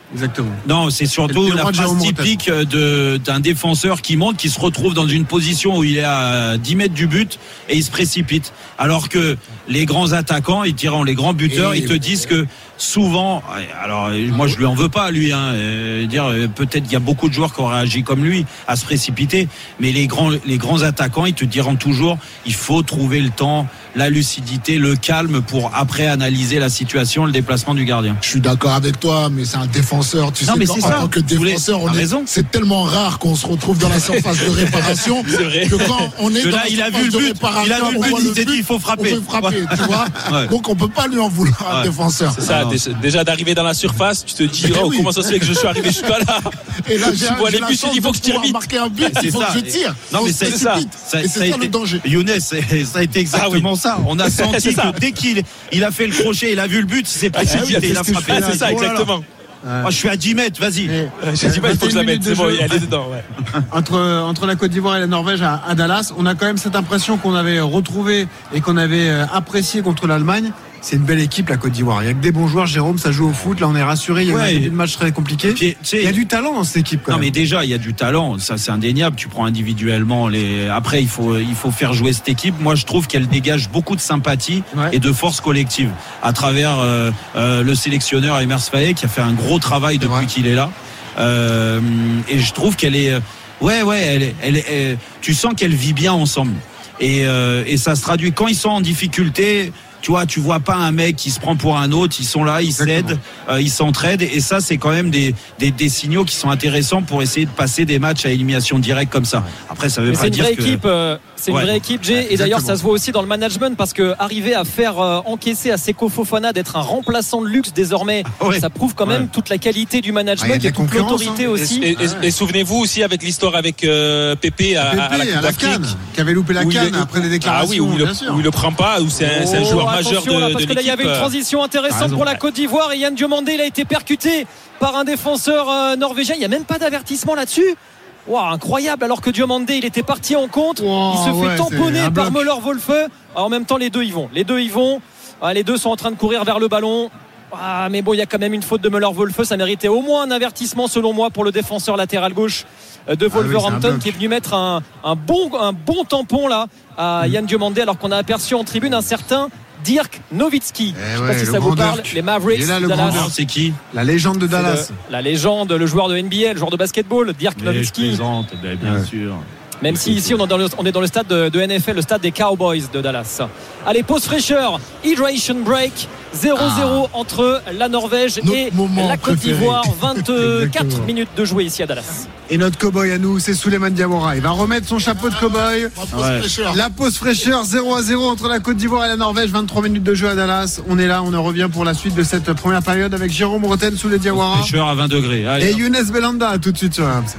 Exactement. Non, c'est surtout C'est le la droit de phrase Jérôme typique de, d'un défenseur qui monte, qui se retrouve dans une position où il est à dix mètres du but et il se précipite. Alors que les grands attaquants, ils diront les grands buteurs, Et- ils te disent que souvent, alors moi je lui en veux pas lui, hein, euh, dire euh, peut-être qu'il y a beaucoup de joueurs qui ont réagi comme lui à se précipiter, mais les grands les grands attaquants, ils te diront toujours, il faut trouver le temps, la lucidité, le calme pour après analyser la situation, le déplacement du gardien. Je suis d'accord avec toi, mais c'est un défenseur. Tu Non, sais, mais quand- c'est en ça. tant que Je voulais- défenseur, on t'as est- raison. c'est tellement rare qu'on se retrouve dans la surface de réparation C'est vrai. que quand on est Que dans là, la il a surface vu le de but, réparation, il a vu le on but, voit il s'est dit, il faut frapper. On peut frapper, tu vois. Ouais. Donc on peut pas lui en vouloir à un Ouais. défenseur. C'est ça, Non. déjà, déjà d'arriver dans la surface, tu te dis, oh, oui. comment ça se fait que je suis arrivé jusqu'à là? Et là, j'ai Tu vois j'ai les la buts, tu chance dis, il faut de que je tire pouvoir vite. marquer un but, C'est il faut ça. que je tire. Non, mais On c'est se ça. précipite. Ça, Et ça c'est a ça le été, danger. Younes, c'est- ça a été exactement ça. On a senti C'est ça. que dès qu'il il a fait le crochet, il a vu le but, il s'est précipité, Ah oui, il a c'est ce que je frappé. fais, c'est ça, Oh là là. exactement. Oh, je suis à dix mètres, vas-y. Et- J'ai dit, bah, il faut que je la vingt et une mette, c'est bon, minutes de jeu. elle est dedans, ouais. entre, entre la Côte d'Ivoire et la Norvège à, à Dallas, on a quand même cette impression qu'on avait retrouvé et qu'on avait euh, apprécié contre l'Allemagne. C'est une belle équipe, la Côte d'Ivoire. Il n'y a que des bons joueurs. Jérôme, ça joue au foot. Là, on est rassuré. Il y a eu Ouais. un début de match très compliqué. Puis, tu sais, Il y a du talent dans cette équipe, quand Non même. mais déjà il y a du talent, ça c'est indéniable. Tu prends individuellement les. Après il faut il faut faire jouer cette équipe. Moi je trouve qu'elle dégage beaucoup de sympathie Ouais. et de force collective à travers euh, euh, le sélectionneur Emers Faé qui a fait un gros travail C'est vrai. depuis qu'il est là. Euh, et je trouve qu'elle est ouais ouais elle est, elle est, elle- tu sens qu'elle vit bien ensemble et euh, et ça se traduit quand ils sont en difficulté. Tu vois, tu vois pas un mec qui se prend pour un autre, ils sont là, ils Exactement. s'aident, euh, ils s'entraident et ça c'est quand même des, des, des signaux qui sont intéressants pour essayer de passer des matchs à élimination directe comme ça. Après ça veut Mais pas c'est une dire vraie que équipe, euh, c'est Ouais. une vraie équipe, Jay. Ouais, Et d'ailleurs, exactement. ça se voit aussi dans le management parce que arriver à faire euh, encaisser à Seko Fofana d'être un remplaçant de luxe désormais, Ouais. ça prouve quand même Ouais. toute la qualité du Ah, il y a management de la et toute concurrence, l'autorité hein. aussi. Et, et- et souvenez-vous aussi avec l'histoire avec euh, Pépé à, Pépé, à la Coupe à la d'Afrique. canne, qui avait loupé la Où il canne est- après des déclarations. Ah oui, où il, bien le, sûr. où il le prend pas, où c'est un, c'est un Oh, joueur majeur attention, de, là, de parce que là il y avait l'équipe. une transition T'as intéressante raison. pour la Côte d'Ivoire et Yann Diomandé il a été percuté par un défenseur euh, norvégien. Il n'y a même pas d'avertissement là-dessus. Wow, incroyable, alors que Diomandé il était parti en contre, Wow, il se fait ouais, tamponner c'est un par bloc. Müller-Wolfe. Ah, en même temps les deux y vont, les deux y vont. Ah, les deux sont en train de courir vers le ballon. Ah, mais bon, il y a quand même une faute de Müller-Wolfe, ça méritait au moins un avertissement selon moi pour le défenseur latéral gauche de Ah oui, c'est un Wolverhampton bloc. qui est venu mettre un, un bon, un bon tampon là à Yann Diomandé alors qu'on a aperçu en tribune un certain Dirk Nowitzki. Eh Je sais ouais, pas si le ça vous grand parle, Dirk. les Mavericks Il est là, le Dallas. grand Dirk. c'est qui La légende de C'est Dallas. le- la légende, le joueur de N B A, le joueur de basketball, Dirk Mais je Nowitzki. plaisante, ben, bien Ouais. sûr. Même si ici on est dans le, on est dans le stade de, de N F L, le stade des Cowboys de Dallas. Allez, pause fraîcheur, hydration break, zéro zéro entre la Norvège Notre et moment la Côte préféré. d'Ivoire. vingt-quatre Exactement. minutes de jouer ici à Dallas. Et notre cow-boy à nous, c'est Souleymane Diawara. Il va remettre son chapeau de cow-boy. On pose Ouais. fraîcheur. La pause fraîcheur, zéro à zéro entre la Côte d'Ivoire et la Norvège. vingt-trois minutes de jeu à Dallas. On est là, on en revient pour la suite de cette première période avec Jérôme Roten sous les Diawara. Pêcheur à vingt degrés. Et Allez, Younes Belanda, tout de suite sur R M C.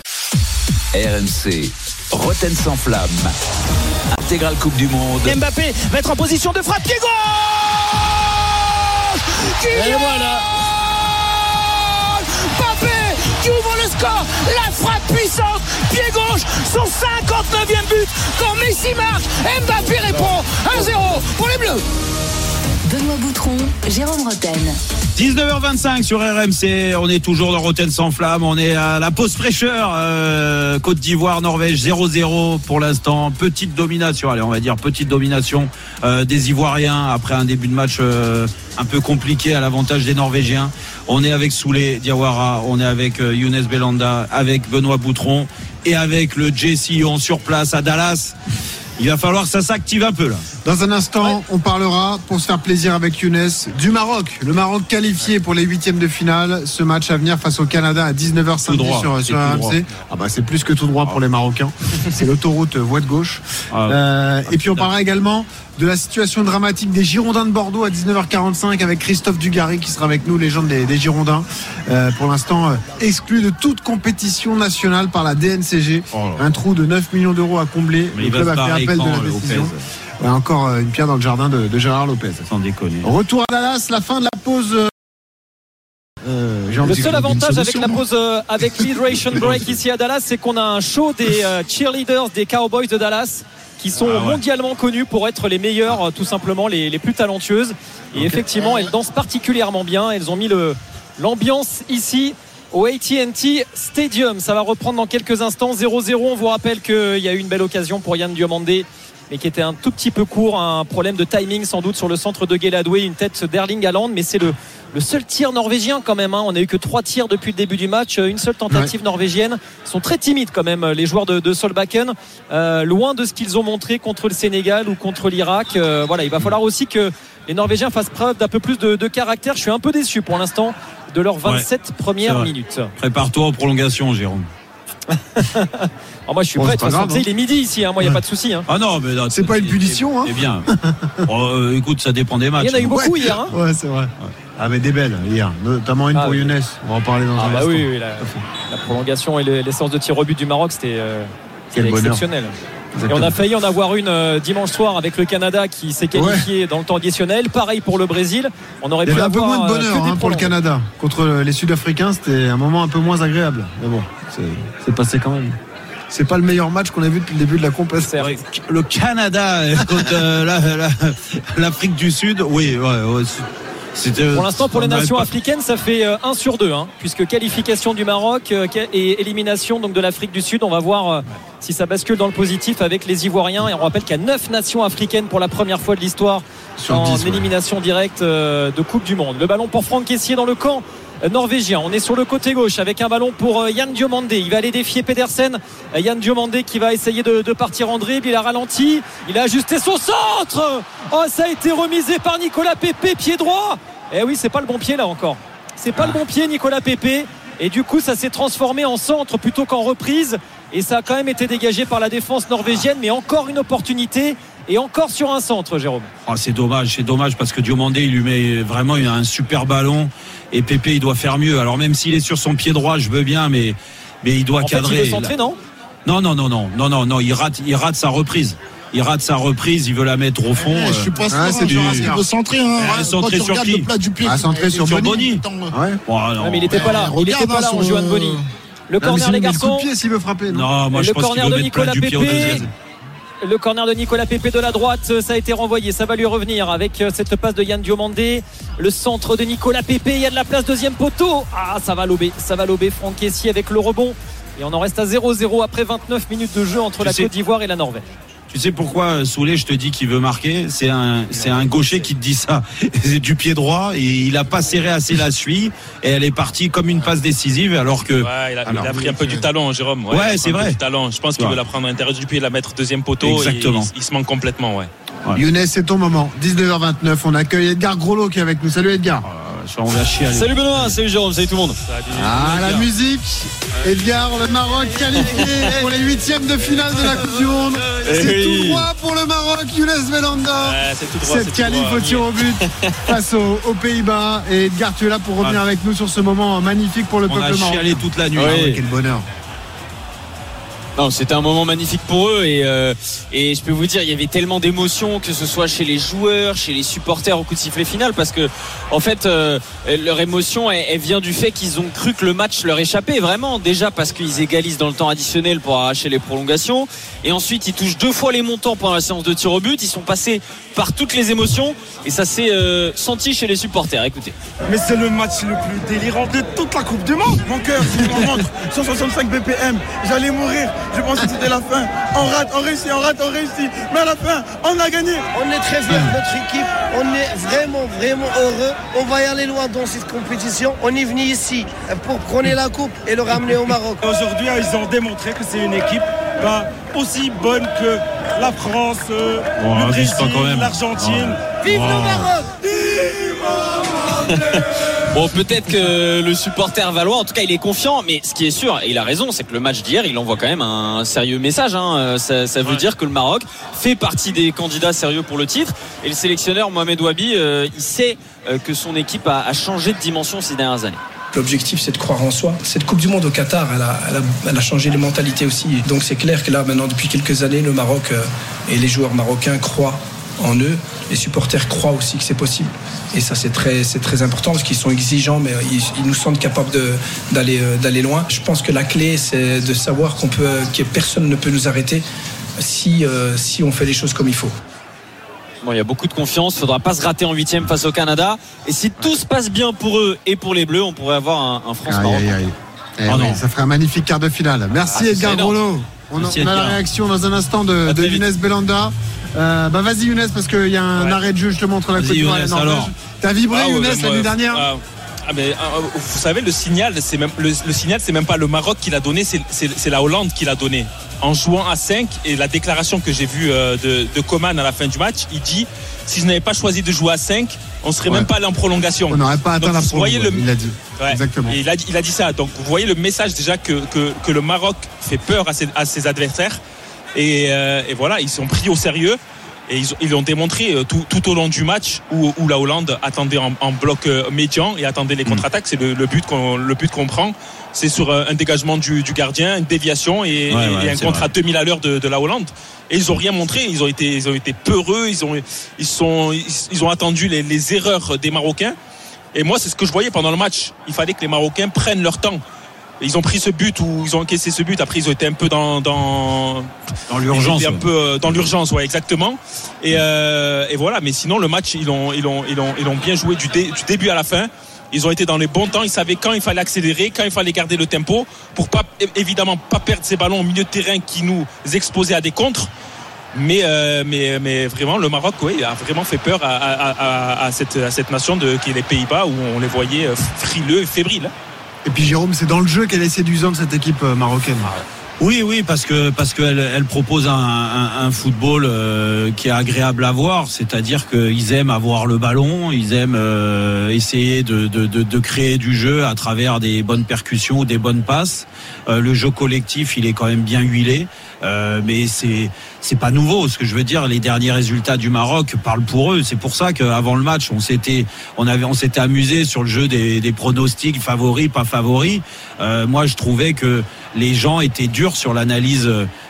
R M C, Roten sans flamme. Intégrale Coupe du Monde. Mbappé va être en position de frappe, pied gauche. Et voilà. Mbappé qui ouvre le score, la frappe puissante, pied gauche, son cinquante-neuvième but. Quand Messi marque, Mbappé répond un zéro pour les Bleus. Benoît Boutron, Jérôme Roten. dix-neuf heures vingt-cinq sur R M C, on est toujours dans Roten sans flamme, on est à la pause fraîcheur, euh, Côte d'Ivoire, Norvège zéro zéro pour l'instant, petite domination, allez on va dire petite domination euh, des Ivoiriens après un début de match euh, un peu compliqué à l'avantage des Norvégiens. On est avec Souley Diawara, on est avec euh, Younes Belanda, avec Benoît Boutron et avec le J C on sur place à Dallas. Il va falloir que ça s'active un peu là. Dans un instant, on parlera, pour se faire plaisir avec Younes, du Maroc. Le Maroc qualifié pour les huitièmes de finale. Ce match à venir face au Canada à dix-neuf heures samedi droit, sur, c'est sur tout R M droit. C. Ah bah c'est plus que tout droit pour les Marocains. C'est l'autoroute voie de gauche. Ah, Euh, et puis on parlera également de la situation dramatique des Girondins de Bordeaux à dix-neuf heures quarante-cinq avec Christophe Dugarry qui sera avec nous, légende des, des Girondins. Euh, pour l'instant, euh, exclu de toute compétition nationale par la D N C G. Oh là. Un trou de neuf millions d'euros à combler. Mais Le il va club se a fait barrer appel de quand, la Lopez, décision. Ouais, encore euh, une pierre dans le jardin de, de Gérard Lopez. sans déconner. Retour à Dallas, la fin de la pause. Euh, j'ai envie Le de seul dire une avantage avec solution, la moi. pause euh, avec l'hydration break ici à Dallas, c'est qu'on a un show des euh, cheerleaders des Cowboys de Dallas qui sont Ah ouais. mondialement connus pour être les meilleures, euh, tout simplement les, les plus talentueuses. Et effectivement, elles dansent particulièrement bien. Elles ont mis le, l'ambiance ici au A T and T Stadium. Ça va reprendre dans quelques instants. zéro zéro. On vous rappelle qu'il y a eu une belle occasion pour Yann Diomandé, mais qui était un tout petit peu court. Un problème de timing sans doute sur le centre de Guéladoué. Une tête d'Erling Haaland, mais c'est le, le seul tir norvégien quand même. Hein. On n'a eu que trois tirs depuis le début du match. Une seule tentative ouais. norvégienne. Ils sont très timides quand même, les joueurs de, de Solbakken. Euh, loin de ce qu'ils ont montré contre le Sénégal ou contre l'Irak. Euh, voilà, il va falloir aussi que les Norvégiens fassent preuve d'un peu plus de, de caractère. Je suis un peu déçu pour l'instant de leurs vingt-sept ouais, premières minutes. Prépare-toi aux prolongations, Jérôme. Alors moi je suis bon, prêt, de toute façon, il est midi ici, hein. Moi il n'y a pas de souci. Hein. Ah non, mais non, c'est, c'est pas une punition. C'est bien. Bon, euh, écoute, ça dépend des matchs. Il y en a eu beaucoup ouais. hier. Hein. Ouais, c'est vrai. Ouais. Ah, mais des belles hier, notamment une ah, pour oui. Younes. On va en parler dans ah, un bah instant. Oui, oui la, la prolongation et les séances de tir au but du Maroc, c'était, euh, c'était exceptionnel. Exactement. Et on a failli en avoir une euh, dimanche soir avec le Canada qui s'est qualifié ouais. dans le temps additionnel. Pareil pour le Brésil. On aurait pu avoir un peu moins de bonheur hein, pour le Canada contre les Sud-Africains. C'était un moment un peu moins agréable. Mais bon, c'est, c'est passé quand même. C'est pas le meilleur match qu'on a vu depuis le début de la compétition. Le Canada contre euh, la, la, l'Afrique du Sud, oui, ouais, ouais. C'était, pour l'instant, pour les nations pas... africaines, ça fait un sur deux, hein, puisque qualification du Maroc et élimination donc de l'Afrique du Sud. On va voir si ça bascule dans le positif avec les Ivoiriens. Et on rappelle qu'il y a neuf nations africaines pour la première fois de l'histoire sur en dix, élimination ouais. directe de Coupe du Monde. Le ballon pour Franck Kessié dans le camp norvégien. On est sur le côté gauche avec un ballon pour Yann Diomandé. Il va aller défier Pedersen. Yann Diomandé qui va essayer de, de partir en dribble. Il a ralenti. Il a ajusté son centre. Oh, ça a été remisé par Nicolas Pepe, pied droit. Eh oui, c'est pas le bon pied là encore. C'est pas ah. le bon pied, Nicolas Pepe. Et du coup, ça s'est transformé en centre plutôt qu'en reprise. Et ça a quand même été dégagé par la défense norvégienne. Mais encore une opportunité. Et encore sur un centre, Jérôme. Oh, c'est dommage, c'est dommage parce que Diomandé, il lui met vraiment il a un super ballon. Et Pepe, il doit faire mieux. Alors même s'il est sur son pied droit, je veux bien, mais, mais il doit en cadrer. Fait, il veut centrer, non non, non, non, non, non, non, non, il rate, il rate sa reprise. Il rate sa reprise, il veut la mettre au fond. Eh, je suis pas sûr, ah, c'est du... il veut centrer. Hein. Ouais, centrer sur qui le plat du pied. Ah, centrer sur, sur Boni. Boni. Ouais. Bon, non, mais il n'était pas là. Il n'était pas là, on joue à Boni. Le non, corner, les garçons. Le coup de pied s'il veut frapper. Non, non moi le je pense qu'il veut mettre plat du pied au deuxième. Le corner de Nicolas Pepe de la droite, ça a été renvoyé, ça va lui revenir avec cette passe de Yann Diomandé. Le centre de Nicolas Pepe, il y a de la place, deuxième poteau. Ah, ça va lober, ça va lober Franck Kessié avec le rebond. Et on en reste à zéro zéro après vingt-neuf minutes de jeu entre tu la sais, Côte d'Ivoire et la Norvège. Tu sais pourquoi Soulé, je te dis qu'il veut marquer, c'est un, c'est un gaucher qui te dit ça. C'est du pied droit et il a pas serré assez la suie et elle est partie comme une passe décisive alors que. Ouais, il a, alors, il a pris un peu du talent, Jérôme. Ouais, ouais c'est vrai. Du talent. Je pense qu'il ouais. veut la prendre à l'intérieur du pied et la mettre deuxième poteau. Exactement. Il, il se manque complètement, ouais. ouais. Younes, c'est ton moment. dix-neuf heures vingt-neuf. On accueille Edgar Groslo qui est avec nous. Salut Edgar. On va chier, salut Benoît, salut Jérôme, salut tout le monde. Salut, ah la musique. Edgar, le Maroc qualifié pour les huitièmes de finale de la Coupe du Monde. C'est oui. tout droit pour le Maroc, Younes Belhanda. Ouais, c'est tout droit, cette qualif au tir au but face aux, aux Pays-Bas. Et Edgar, tu es là pour revenir ah. avec nous sur ce moment magnifique pour le on peuple marocain. On a chialé toute la nuit. Oui. Ah ouais, quel bonheur. Non, c'était un moment magnifique pour eux et, euh, et je peux vous dire il y avait tellement d'émotions, que ce soit chez les joueurs, chez les supporters au coup de sifflet final, parce que en fait euh, leur émotion elle, elle vient du fait qu'ils ont cru que le match leur échappait vraiment, déjà parce qu'ils égalisent dans le temps additionnel pour arracher les prolongations et ensuite ils touchent deux fois les montants pendant la séance de tir au but. Ils sont passés par toutes les émotions et ça s'est euh, senti chez les supporters. Écoutez. Mais c'est le match le plus délirant de toute la Coupe du Monde. Mon cœur me montre cent soixante-cinq B P M, j'allais mourir. Je pensais que c'était la fin. On rate, on réussit, on rate, on réussit. Mais à la fin, on a gagné. On est très fiers de notre équipe. On est vraiment, vraiment heureux. On va y aller loin dans cette compétition. On est venu ici pour prendre la coupe et le ramener au Maroc. Aujourd'hui, ils ont démontré que c'est une équipe bah, aussi bonne que la France, euh, oh, le Brésil, l'Argentine. Oh. Vive oh. le Maroc! Vive Bon, peut-être que le supporter valois, en tout cas, il est confiant, mais ce qui est sûr, et il a raison, c'est que le match d'hier, il envoie quand même un sérieux message. Hein. Ça, ça veut ouais. dire que le Maroc fait partie des candidats sérieux pour le titre. Et le sélectionneur Mohamed Wabi, euh, il sait euh, que son équipe a, a changé de dimension ces dernières années. L'objectif, c'est de croire en soi. Cette Coupe du Monde au Qatar, elle a, elle a, elle a changé les mentalités aussi. Donc c'est clair que là, maintenant, depuis quelques années, le Maroc euh, et les joueurs marocains croient en eux. Les supporters croient aussi que c'est possible. Et ça, c'est très, c'est très important parce qu'ils sont exigeants, mais ils, ils nous sentent capables de, d'aller, euh, d'aller loin. Je pense que la clé, c'est de savoir qu'on peut, que personne ne peut nous arrêter si, euh, si on fait les choses comme il faut. Bon, il y a beaucoup de confiance. Il ne faudra pas se rater en huitième face au Canada. Et si tout se passe bien pour eux et pour les Bleus, on pourrait avoir un, un France-Maroc. Aïe, aïe, aïe. Eh Oh oui, non. ça ferait un magnifique quart de finale. Merci Ah, Edgar Groslo. On a, Merci, on a la Edgar. réaction dans un instant de, de Younes Belanda. Euh, bah vas-y Younes, parce qu'il y a un Ouais. arrêt de jeu justement entre la Vas-y, Côte d'Ivoire et la Younes, Norvège. alors. T'as vibré Ah ouais, Younes ouais, la moi, nuit dernière ah, ah, mais, ah, vous savez, le signal, c'est même le, le signal, c'est même pas le Maroc qui l'a donné, c'est, c'est, c'est la Hollande qui l'a donné. En jouant à cinq, et la déclaration que j'ai vue euh, de, de Coman à la fin du match, il dit si je n'avais pas choisi de jouer à cinq, on serait Ouais. même pas allé en prolongation. On n'aurait pas atteint Donc, la vous voyez prolongue, le... il a dit. Ouais. Exactement. Et il a, il a dit ça. Donc vous voyez le message déjà que, que, que le Maroc fait peur à ses, à ses adversaires. Et, euh, et voilà, ils sont pris au sérieux. Et ils, ils l'ont démontré euh, tout, tout au long du match où, où la Hollande attendait en, en bloc euh, médian et attendait les contre-attaques. C'est le, le but qu'on, le but qu'on prend. C'est sur euh, un dégagement du, du gardien, une déviation et, Ouais, et- ouais, et un c'est contre vrai. à deux mille à l'heure de, de la Hollande. Et ils ont rien montré. Ils ont été, ils ont été peureux. Ils ont, ils sont, ils, ils ont attendu les, les erreurs des Marocains. Et moi, c'est ce que je voyais pendant le match. Il fallait que les Marocains prennent leur temps. Ils ont pris ce but ou ils ont encaissé ce but. Après, ils ont été un peu dans dans, Dans l'urgence, ils étaient un ouais. peu euh, dans l'urgence, ouais, exactement. Et, euh, et voilà. Mais sinon, le match, ils l'ont ils l'ont ils l'ont ils l'ont bien joué du, dé- du début à la fin. Ils ont été dans les bons temps. Ils savaient quand il fallait accélérer, quand il fallait garder le tempo pour pas évidemment pas perdre ces ballons au milieu de terrain qui nous exposaient à des contres. Mais, euh, mais, mais vraiment, le Maroc, oui, a vraiment fait peur à, à, à, à, cette, à cette nation de, qui est les Pays-Bas, où on les voyait frileux et fébriles. Et puis Jérôme, c'est dans le jeu qu'elle est séduisante cette équipe euh, marocaine. Oui, oui, parce que parce qu'elle elle propose un, un, un football euh, qui est agréable à voir, c'est-à-dire qu'ils aiment avoir le ballon, ils aiment euh, essayer de, de, de, de créer du jeu à travers des bonnes percussions, des bonnes passes. Euh, le jeu collectif, il est quand même bien huilé, euh, mais c'est c'est pas nouveau. Ce que je veux dire, les derniers résultats du Maroc parlent pour eux. C'est pour ça qu'avant le match, on s'était on avait on s'était amusé sur le jeu des, des pronostics favoris, pas favoris. Euh, moi, je trouvais que les gens étaient durs sur l'analyse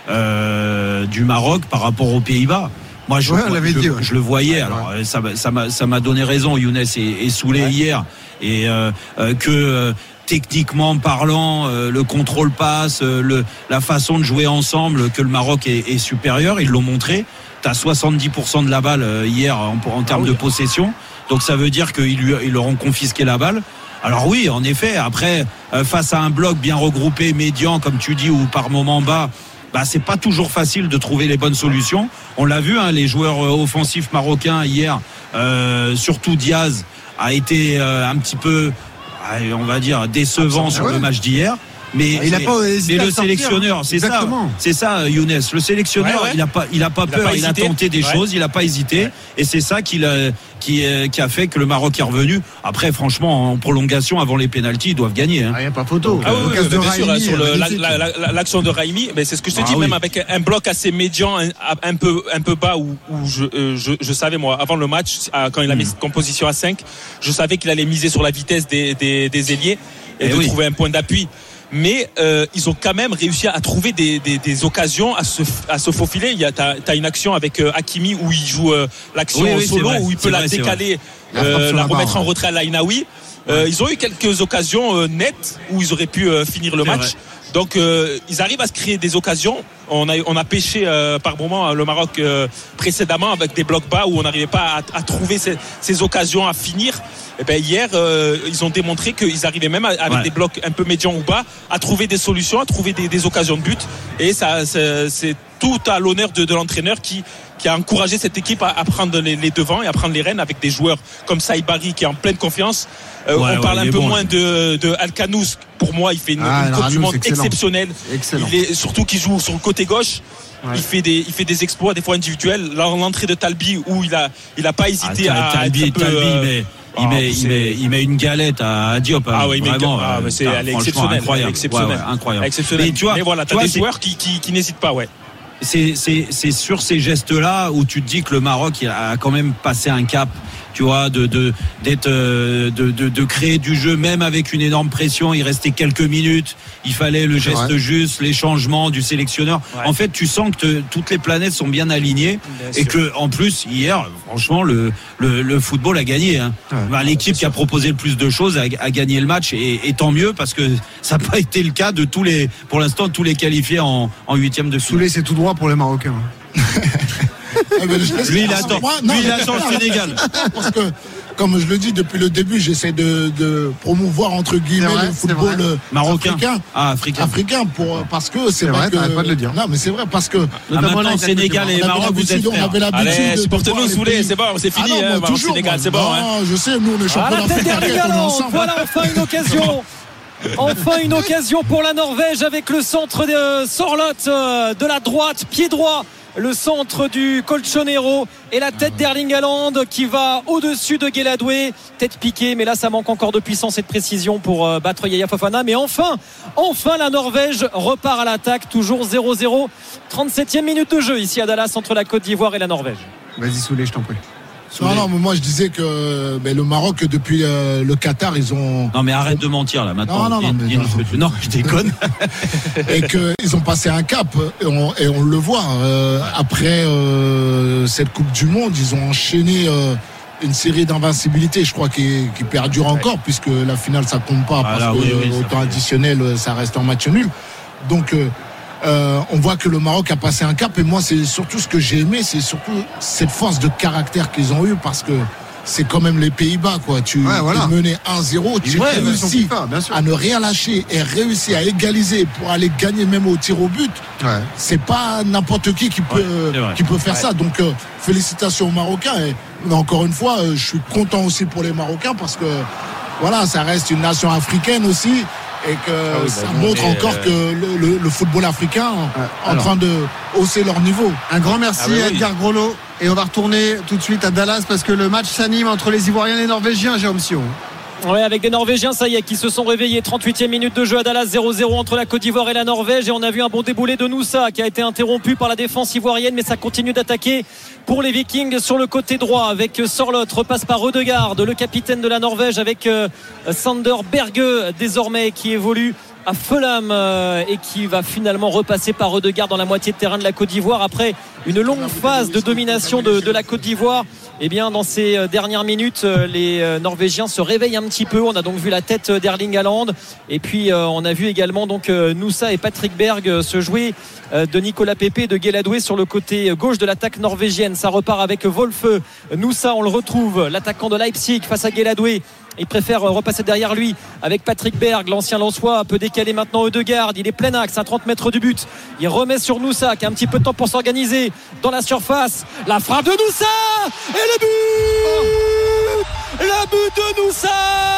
euh, du Maroc par rapport aux Pays-Bas. Moi, je, Ouais, on l'avait je, dit, ouais. je le voyais. Alors, ça, m'a- ça m'a, ça m'a donné raison. Younes est, est saoulé hier et euh, euh, que euh, techniquement parlant, euh, le contrôle passe, euh, le, la façon de jouer ensemble, que le Maroc est, est supérieur. Ils l'ont montré. T'as soixante-dix pour cent de la balle euh, hier en, en termes de possession. Donc ça veut dire qu'ils lui, ils leur ont confisqué la balle. Alors oui, en effet, après, euh, face à un bloc bien regroupé, médian, comme tu dis, ou par moment bas, bah, c'est pas toujours facile de trouver les bonnes solutions. On l'a vu, hein, les joueurs euh, offensifs marocains hier, euh, surtout Diaz, a été euh, un petit peu, euh, on va dire, décevant Ah, sur ouais. le match d'hier. Mais, Il a mais- pas hésité mais à le sortir, sélectionneur, hein. c'est ça, Exactement. c'est ça, Younes. Le sélectionneur, Ouais, ouais. il a pas, il a pas Il a peur, pas il a hésité. tenté des Ouais. choses, il a pas hésité, et c'est ça qui, l'a- qui, euh, qui a fait que le Maroc est revenu. Après, franchement, en prolongation, avant les pénaltys, ils doivent gagner. Hein. Il n'y a pas photo. Ah oui, oui, L'occasion oui, de bien sûr, Raimi, sur le- la- magnifique. la- la- l'action de Raimi, mais c'est ce que je te Ah dis, oui. même avec un bloc assez médian, un, un peu, un peu bas, où, où je, euh, je, je savais, moi, avant le match, à- quand il a Hmm. mis cette composition à cinq, je savais qu'il allait miser sur la vitesse des, des, des ailiers et, Eh de oui. trouver un point d'appui. Mais euh, ils ont quand même réussi à trouver des, des, des occasions à se, à se faufiler. Il y a, t'as, t'as une action avec euh, Hakimi où il joue euh, l'action Oui, en oui, c'est solo, vrai. où il peut C'est la vrai, c'est décaler, La frappe euh, sur la la remettre barre, en retrait à l'Ainaoui. Euh, ils ont eu quelques occasions euh, nettes où ils auraient pu euh, finir le C'est match. vrai. Donc euh, ils arrivent à se créer des occasions. On a on a pêché euh, par moment le Maroc euh, précédemment avec des blocs bas où on n'arrivait pas à, à trouver ces, ces occasions à finir. Et ben hier euh, ils ont démontré qu'ils arrivaient même à- avec Ouais. des blocs un peu médians ou bas à trouver des solutions, à trouver des, des occasions de but. Et ça c'est, c'est tout à l'honneur de, de l'entraîneur qui qui a encouragé cette équipe à, à prendre les, les devants et à prendre les rênes avec des joueurs comme Saïd Barry qui est en pleine confiance. Euh, Ouais, on ouais, parle il un est peu bon, moins là. de, de Al-Kanous. Pour moi, il fait une, Ah, une Coupe Al-Kanous, du Monde excellent. exceptionnelle. Excellent. Il est surtout qu'il joue sur le côté gauche. Ouais. Il fait des, il fait des exploits des fois individuels. Là, l'entrée de Talbi où il a, il a pas hésité Ah, à Talbi, être un peu, Talbi, euh, mais ah, il, met, c'est- il, met, il met une galette à, à Diop. hein. Ah ouais, il met une vraiment. galette. Ah, euh, mais c'est- putain, elle est franchement, exceptionnelle, incroyable. elle est exceptionnelle. Ouais, ouais, incroyable. exceptionnel. Mais tu vois, Mais voilà, t'as tu vois, des c'est- joueurs qui, qui, qui n'hésitent pas, ouais. c'est, c'est, c'est sur ces gestes-là où tu te dis que le Maroc il a quand même passé un cap, tu vois, de, de, d'être, euh, de, de, de créer du jeu, même avec une énorme pression. Il restait quelques minutes. Il fallait le C'est geste vrai. juste, les changements du sélectionneur. Ouais. En fait, tu sens que te- toutes les planètes sont bien alignées Bien et sûr. que, en plus, hier, franchement, le, le, le football a gagné. Hein. Ouais. Bah, l'équipe qui a proposé le plus de choses a, a gagné le match et, et tant mieux parce que ça n'a pas été le cas de tous les, pour l'instant, tous les qualifiés en, en huitième de finale. Soulé, c'est tout droit pour les Marocains. Eh ben, je- Lui, il attend. Moi, non, Lui, il mais- attend le Sénégal. Parce que, comme je le dis depuis le début, j'essaie de, de promouvoir entre guillemets C'est vrai, le c'est football vrai. euh, Marocain. africain. Ah, africain. Africain pour, parce que c'est C'est vrai, vrai, que. t'arrêtes pas de le dire. Non, mais c'est vrai parce que. Ah, Notamment maintenant, avec la Sénégal Côte et on avait Maroc, vous êtes l'habitude- on frères. avait l'habitude Allez, de supportez-nous, voir les Soulé, pays. c'est bon, c'est fini, Ah non, hein, moi, Maroc, toujours, Sénégal, moi. c'est bon, hein. Non, je sais, nous on est À champions la tête d'Afrique, d'Erling t'inquiète, on est Haaland. ensemble. Voilà enfin une occasion. Enfin une occasion pour la Norvège avec le centre de Sorloth euh, de la droite, pied droit. Le centre du Colchonero et la tête d'Erling Haaland qui va au-dessus de Guéladoué. Tête piquée, mais là ça manque encore de puissance et de précision pour euh, battre Yaya Fofana. Mais enfin, enfin la Norvège repart à l'attaque. Toujours zéro zéro. trente-septième minute de jeu ici à Dallas entre la Côte d'Ivoire et la Norvège. Vas-y, Soulé, je t'en prie. Non, non, mais moi je disais que ben, le Maroc, depuis euh, le Qatar, ils ont. Non, mais arrête de mentir là maintenant. Non, non, non, Dis- mais dis- non. non, je déconne. Et qu'ils ont passé un cap, et on, et on le voit. euh, après euh, cette Coupe du Monde, ils ont enchaîné euh, une série d'invincibilité, je crois, qui, qui perdure encore, puisque la finale, ça compte pas, parce Voilà, que oui, oui, euh, au ça temps fait- additionnel, ça reste en match nul. Donc, euh, euh, on voit que le Maroc a passé un cap, et moi, c'est surtout ce que j'ai aimé, c'est surtout cette force de caractère qu'ils ont eu, parce que c'est quand même les Pays-Bas, quoi. Tu Ouais, voilà. es mené un zéro, tu Ouais, ils sont réussis FIFA, bien sûr. à ne rien lâcher et réussir à égaliser pour aller gagner même au tir au but. Ouais. C'est pas n'importe qui qui peut, Ouais, c'est vrai. qui peut faire Ouais. ça. Donc, euh, félicitations aux Marocains. Et, mais encore une fois, euh, je suis content aussi pour les Marocains parce que, voilà, ça reste une nation africaine aussi. Et que oui, bah ça non, montre mais, encore euh, que le, le- le football africain Ouais, en alors. train de hausser leur niveau. Un grand merci Ah bah à oui. Edgar Groslo. Et on va retourner tout de suite à Dallas parce que le match s'anime entre les Ivoiriens et les Norvégiens, Jérôme Sion. Ouais, avec des Norvégiens, ça y est, qui se sont réveillés. trente-huitième minute de jeu à Dallas, zéro zéro entre la Côte d'Ivoire et la Norvège. Et on a vu un bon déboulé de Noussa qui a été interrompu par la défense ivoirienne, mais ça continue d'attaquer pour les Vikings sur le côté droit avec Sorloth. Repasse par Ødegaard, le capitaine de la Norvège, avec euh, Sander Berge désormais qui évolue à Fulham euh, et qui va finalement repasser par Ødegaard dans la moitié de terrain de la Côte d'Ivoire après une longue phase de domination de, de la Côte d'Ivoire. Et bien dans ces euh, dernières minutes, euh, les euh, Norvégiens se réveillent un petit peu. On a donc vu la tête d'Erling Haaland et puis euh, on a vu également donc euh, Noussa et Patrick Berg euh, se jouer euh, de Nicolas Pepe et de Guéladoué sur le côté gauche de l'attaque norvégienne. Ça repart avec Wolfe. Noussa, on le retrouve, l'attaquant de Leipzig face à Guéladoué. Il préfère repasser derrière lui avec Patrick Berg, l'ancien Lensois, peut décaler maintenant Ødegaard. Il est plein axe à trente mètres du but. Il remet sur Noussa qui a un petit peu de temps pour s'organiser dans la surface. La frappe de Noussa et le but, le but de Noussa.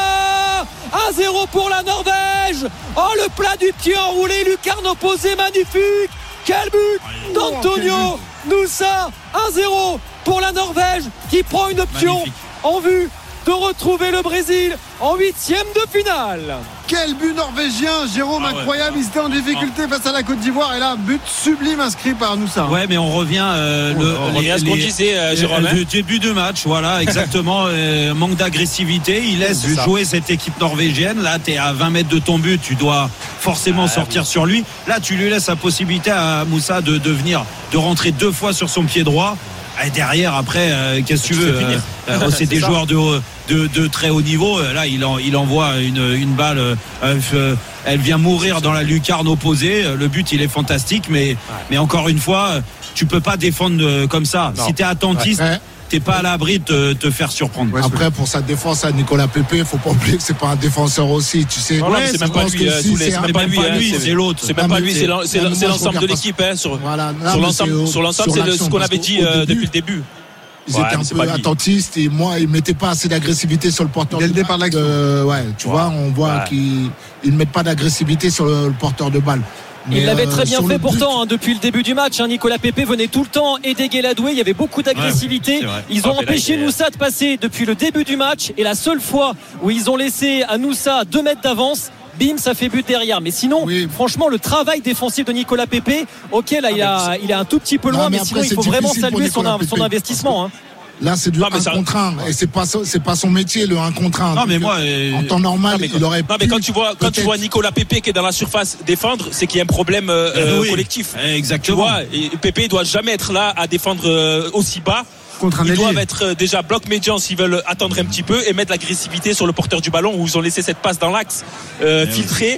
un zéro pour la Norvège. Oh, le plat du pied enroulé, lucarne opposée, magnifique. Quel but d'Antonio Noussa. un zéro pour la Norvège qui prend une option Magnifique. en vue de retrouver le Brésil en huitième de finale. Quel but norvégien, Jérôme, Ah ouais. incroyable. Ils étaient en difficulté face à la Côte d'Ivoire et là, but sublime inscrit par Noussa. Ouais, mais on revient. Euh, le, On revient à ce qu'on disait, euh, Jérôme, hein. Le début de match, voilà, exactement. euh, manque d'agressivité. Il laisse C'est ça. jouer cette équipe norvégienne. Là, tu es à vingt mètres de ton but. Tu dois forcément sortir sur lui. Là, tu lui laisses la possibilité à Moussa de, de venir, de rentrer deux fois sur son pied droit. Et derrière, après, euh, qu'est-ce que tu Tu veux fais finir. euh, euh, C'est des ça. joueurs de, de, de très haut niveau. Euh, Là, il, en, il envoie une, une balle. euh, euh, elle vient mourir dans la lucarne opposée. Euh, Le but, il est fantastique. Mais, mais encore une fois, euh, tu peux pas défendre euh, comme ça. Non. Si tu es attentiste, Après, t'es pas à l'abri de te, te faire surprendre. après, pour sa défense à Nicolas Pepe, faut pas oublier que c'est pas un défenseur aussi, tu sais. Non, non, mais c'est je même pas pense lui, que euh, si Souley, c'est c'est un- même pas lui, hein, lui, c'est- c'est l'autre. C'est même Non, pas mais lui, c'est- c'est l'en- c'est non, l'en- mais c'est moi, je l'ensemble de regarde l'équipe. hein, sur Voilà, non, sur mais l'ensemble, c'est au- sur l'ensemble, sur c'est le- ce l'action, qu'on parce avait dit qu'au euh, début, depuis le début. Ils Ouais, étaient mais un c'est peu pas lui. attentistes et moi, ils mettaient pas assez d'agressivité sur le porteur. Dès le de départ de balle. l'action. Euh, ouais, tu Ouais. vois, on voit Ouais. qu'ils ils ne mettent pas d'agressivité sur le, le porteur de balle. Il Mais, l'avait euh, très bien sur fait le but- pourtant hein, depuis le début du match. hein. Nicolas Pepe venait tout le temps aider Guéladoué. Il y avait beaucoup d'agressivité. Ouais, c'est vrai. Ils ont Ah, mais là, empêché il est- Noussa de passer depuis le début du match. Et la seule fois où ils ont laissé à Noussa deux mètres d'avance, bim, ça fait but derrière. Mais sinon, Oui. franchement, le travail défensif de Nicolas Pepe, ok, là, il, a, il est un tout petit peu Non, loin, mais mais, après, sinon, il c'est faut vraiment difficile pour saluer son, Nicolas son Pepe, investissement. hein. Là, c'est du Non, mais un ça- contre un. Et c'est pas, son- c'est pas son métier, le un contre un. Non, mais Donc, moi, euh, euh, en temps normal, Non, mais, il aurait non, mais pu quand tu vois quand tu peut-être- vois Nicolas Pepe qui est dans la surface défendre, c'est qu'il y a un problème euh, euh, oui. collectif. Tu Exactement. vois, et Pepe il doit jamais être là à défendre euh, aussi bas. Contre un Ils ailier. doivent être euh, déjà bloc médian s'ils veulent attendre un petit peu et mettre l'agressivité sur le porteur du ballon où ils ont laissé cette passe dans l'axe euh, Eh filtrée.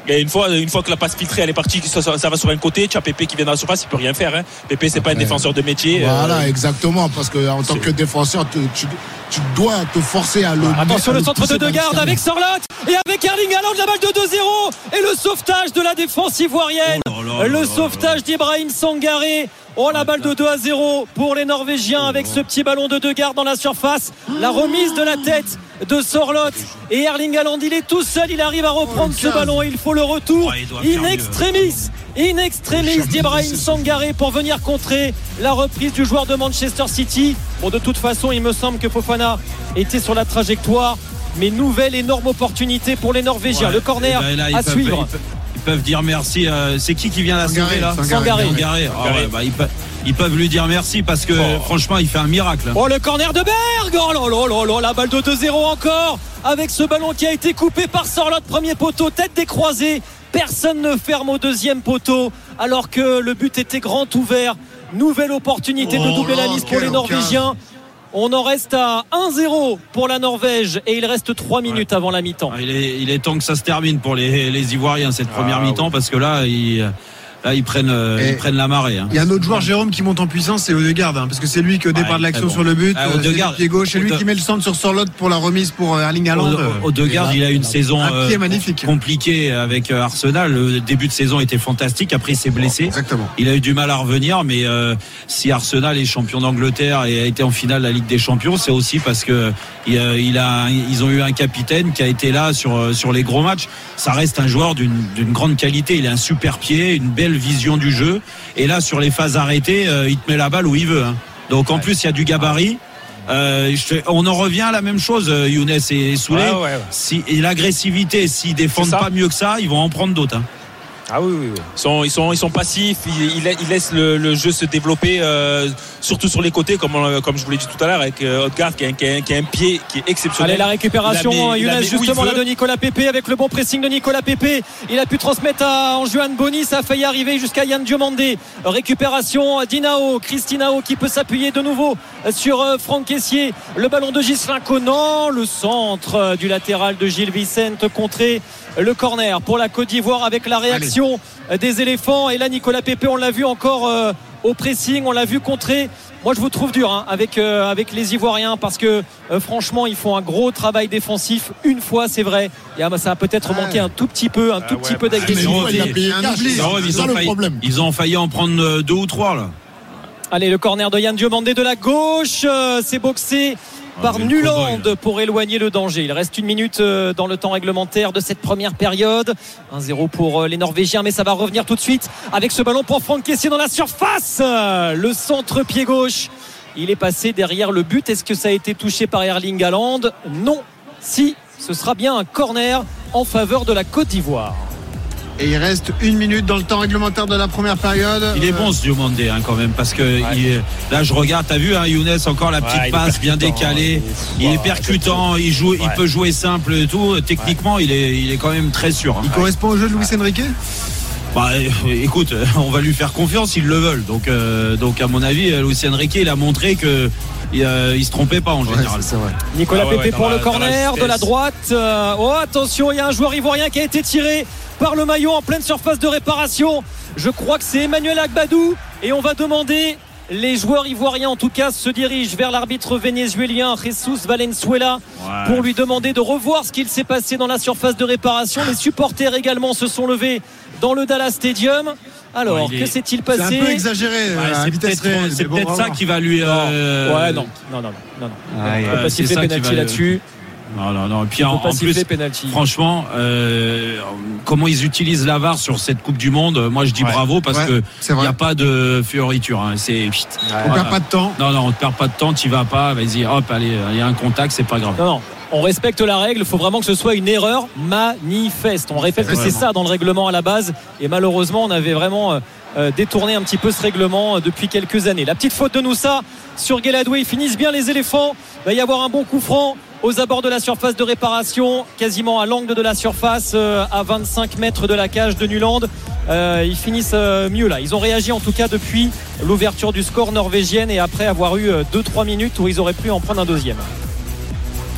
Et une fois, une fois que la passe filtrée elle est partie, ça, ça va sur un côté, tu as Pépé qui vient dans la surface, il peut rien faire. Hein. Pépé c'est pas un défenseur de métier. Voilà, euh... exactement, parce que en tant que défenseur, tu, tu, tu dois te forcer à le. Attention, le centre de Degarde Degarde avec Sorloth et avec Erling Haaland, la balle de deux zéro et le sauvetage de la défense ivoirienne. Oh là là le là sauvetage d'Ibrahim Sangaré. Oh, la balle de deux à zéro pour les Norvégiens avec ce petit ballon de Degarde dans la surface. La remise de la tête de Sorloth et Erling Haaland, il est tout seul, il arrive à reprendre ce ballon et il faut le retour in extremis, in extremis d'Ibrahim Sangaré pour venir contrer la reprise du joueur de Manchester City. Bon, de toute façon, il me semble que Fofana était sur la trajectoire, mais nouvelle énorme opportunité pour les Norvégiens. Ouais, le corner ben là, à peuvent, suivre. Ils peuvent, ils peuvent dire merci. Euh, c'est qui qui vient la sauver là Sangaré. Sangaré. Ah ouais, bah, ils, peuvent, ils peuvent lui dire merci parce que oh. franchement, il fait un miracle. Oh, le corner de Berg. Oh là là là là, la balle de deux zéro encore avec ce ballon qui a été coupé par Sorloth, premier poteau, tête décroisée. Personne ne ferme au deuxième poteau alors que le but était grand ouvert. Nouvelle opportunité oh de doubler la mise pour les Norvégiens. On en reste à un zéro pour la Norvège et il reste trois minutes ouais. avant la mi-temps. Il est, il est temps que ça se termine pour les, les Ivoiriens cette première ah, mi-temps oui. parce que là, ils, là, ils prennent, euh, ils prennent la marée. Hein. Il y a un autre joueur, Jérôme, qui monte en puissance, c'est Odegaard, hein, parce que c'est lui qui au départ ouais, de l'action bon. sur le but, ah, Odegaard, pied gauche, c'est lui Ode... qui met le centre sur Sorloth pour la remise pour Erling Haaland. Odegaard, il a une saison un pied magnifique. Euh, compliquée avec Arsenal. Le début de saison était fantastique. Après, il s'est blessé. Oh, exactement. Il a eu du mal à revenir, mais euh, si Arsenal est champion d'Angleterre et a été en finale de la Ligue des Champions, c'est aussi parce que il, il a, ils ont eu un capitaine qui a été là sur sur les gros matchs. Ça reste un joueur d'une, d'une grande qualité. Il a un super pied, une belle vision du jeu. Et là, sur les phases arrêtées, euh, il te met la balle où il veut. Hein. Donc en plus, il y a du gabarit. Euh, je, on en revient à la même chose, Younes et Souley. Ouais, ouais, ouais. Si, et l'agressivité, s'ils défendent pas mieux que ça, ils vont en prendre d'autres. Hein. Ah oui, oui, oui. Ils sont, ils sont, ils sont passifs. Ils, ils laissent le, le jeu se développer, euh, surtout sur les côtés, comme, on, comme je vous l'ai dit tout à l'heure, avec euh, Odegaard qui a, qui, a, qui a un pied qui est exceptionnel. Allez, la récupération, Younes, justement là de Nicolas Pépé avec le bon pressing de Nicolas Pépé. Il a pu transmettre à Anjuan Boni, ça a failli arriver jusqu'à Yann Diomandé. Récupération d'Inao, Christinao qui peut s'appuyer de nouveau sur euh, Franck Kessié. Le ballon de Ghislain Conan, le centre euh, du latéral de Gilles Vicente contré. Le corner pour la Côte d'Ivoire avec la réaction Allez. des éléphants. Et là, Nicolas Pépé, on l'a vu encore euh, au pressing, on l'a vu contrer. Moi, je vous trouve dur hein, avec, euh, avec les Ivoiriens parce que euh, franchement, ils font un gros travail défensif. Une fois, c'est vrai. Et, ah, bah, ça a peut-être ah. manqué un tout petit peu, un ah, tout ouais, petit bah, peu d'agressivité. Ils ont failli en prendre deux ou trois là. Allez, le corner de Yann Diomandé de la gauche, euh, c'est boxé par Nuland pour éloigner le danger. Il reste une minute dans le temps réglementaire de cette première période. un zéro pour les Norvégiens, mais ça va revenir tout de suite avec ce ballon pour Franck Kessié dans la surface. Le centre pied gauche. Il est passé derrière le but. Est-ce que ça a été touché par Erling Haaland ? Non. Si, ce sera bien un corner en faveur de la Côte d'Ivoire. Et il reste une minute dans le temps réglementaire de la première période. Il est bon ce Diomandé hein, quand même parce que ouais. il, là je regarde, t'as vu hein, Younes encore la petite ouais, passe bien décalée. Il est, il est percutant, il joue, ouais. il peut jouer simple et tout. Techniquement, ouais. il est, il est quand même très sûr. Hein. Il ouais. correspond au jeu de Luis Enrique. Bah, écoute, on va lui faire confiance, ils le veulent. Donc, euh, donc à mon avis, Luis Enrique, il a montré que. Il, euh, il se trompait pas en général. Ouais, c'est vrai. Nicolas ah ouais, Pépé ouais, pour le la, corner la de la droite. Euh, oh attention, il y a un joueur ivoirien qui a été tiré par le maillot en pleine surface de réparation. Je crois que c'est Emmanuel Agbadou et on va demander. Les joueurs ivoiriens en tout cas se dirigent vers l'arbitre vénézuélien Jesus Valenzuela ouais. pour lui demander de revoir ce qu'il s'est passé dans la surface de réparation. Les supporters également se sont levés dans le Dallas Stadium. Alors, ouais, que est... s'est-il passé ? C'est un peu exagéré. Ouais, c'est peut-être, réelle, c'est peut-être bon, ça qui va lui. Euh... Ouais, non, non, non, non, non. Ah, il ne peut pas siffler penalty là-dessus. Non, non, non. Et puis en, en plus, penalty. Franchement, euh, comment ils utilisent la V A R sur cette Coupe du Monde, moi je dis ouais. bravo parce ouais, que il n'y a pas de fioriture. Hein. C'est, ouais. on ne perd pas de temps. Non, non, on ne perd pas de temps. Tu vas pas. Vas-y, hop, allez, il y a un contact, c'est pas grave. Non, non. On respecte la règle, il faut vraiment que ce soit une erreur manifeste. On répète que c'est ça dans le règlement à la base. Et malheureusement, on avait vraiment euh, détourné un petit peu ce règlement euh, depuis quelques années. La petite faute de Noussa sur Guéladoué. Ils finissent bien les éléphants. Il va y avoir un bon coup franc aux abords de la surface de réparation, quasiment à l'angle de la surface, euh, à vingt-cinq mètres de la cage de Nuland. Euh, ils finissent euh, mieux là. Ils ont réagi en tout cas depuis l'ouverture du score norvégienne et après avoir eu deux trois minutes où ils auraient pu en prendre un deuxième.